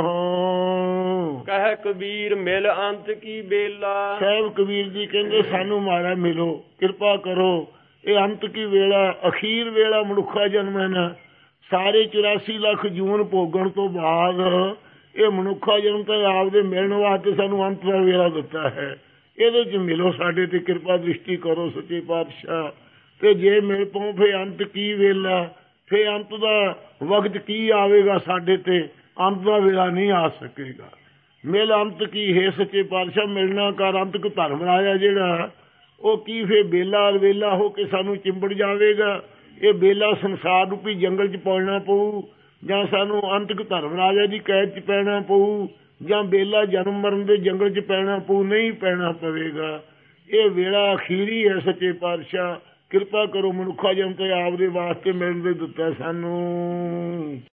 ਹਾਂ। ਕਹਿ ਕਬੀਰ ਮਿਲ ਅੰਤ ਕੀ ਬੇਲਾ। ਸਾਹਿਬ ਕਬੀਰ ਜੀ ਕਹਿੰਦੇ ਸਾਨੂੰ ਮਾਰਾ ਮਿਲੋ, ਕਿਰਪਾ ਕਰੋ। ਇਹ ਅੰਤ ਕੀ ਵੇਲਾ, ਅਖੀਰ ਵੇਲਾ ਮਨੁੱਖਾ ਜਨਮ ਹੈ ਨਾ। ਸਾਰੇ 84 ਲੱਖ ਜੂਨ ਭੋਗਣ ਤੋਂ ਬਾਅਦ ਇਹ ਮਨੁੱਖਾ ਜਨਮ ਤਾਂ ਆਪਦੇ ਮਿਲਣ ਵਾਸਤੇ ਸਾਨੂੰ ਅੰਤ ਦਾ ਵੇਲਾ ਦਿੱਤਾ ਹੈ। ਇਹਦੇ 'ਚ ਮਿਲੋ, ਸਾਡੇ ਤੇ ਕਿਰਪਾ ਦ੍ਰਿਸ਼ਟੀ ਕਰੋ ਸੱਚੇ ਪਾਤਸ਼ਾਹ। ਤੇ ਜੇ ਮਿਲ ਪਓ ਫੇ ਅੰਤ ਕੀ ਵੇਲਾ, ਫੇ ਅੰਤ ਦਾ ਵਕਤ ਕੀ ਆਵੇਗਾ ਸਾਡੇ ਤੇ, ਅੰਤ ਦਾ ਵੇਲਾ ਨਹੀਂ ਆ ਸਕੇਗਾ। ਮਿਲ ਅੰਤ ਕੀ ਹੈ ਸੱਚੇ ਪਾਤਸ਼ਾਹ, ਮਿਲਣਾ ਕਰ ਅੰਤਕ ਧਰਮ ਰਾਜਾ ਜਿਹੜਾ, ਉਹ ਕੀ ਫੇ ਵੇਲਾ ਹੋ ਕੇ ਸਾਨੂੰ ਚਿੰਬੜ ਜਾਵੇਗਾ। ਇਹ ਬੇਲਾ ਸੰਸਾਰ ਰੂਪੀ ਜੰਗਲ 'ਚ ਪਾਉਣਾ ਪਊ, ਜਾਂ ਸਾਨੂੰ ਅੰਤਕ ਧਰਮ ਰਾਜਾ ਦੀ ਕੈਦ 'ਚ ਪੈਣਾ ਪਊ, ਜਾਂ ਬੇਲਾ ਜਨਮ ਮਰਨ ਦੇ ਜੰਗਲ 'ਚ ਪੈਣਾ ਪਊ। ਨਹੀਂ ਪੈਣਾ ਪਵੇਗਾ, ਇਹ ਵੇਲਾ ਅਖੀਰੀ ਹੈ ਸੱਚੇ ਪਾਤਸ਼ਾਹ। ਕਿਰਪਾ ਕਰੋ, ਮਨੁੱਖਾ ਜਨਮ ਤੇ ਆਪਦੇ ਵਾਸਤੇ ਮਿਲਣ ਦੇ ਦਿੱਤਾ ਸਾਨੂੰ।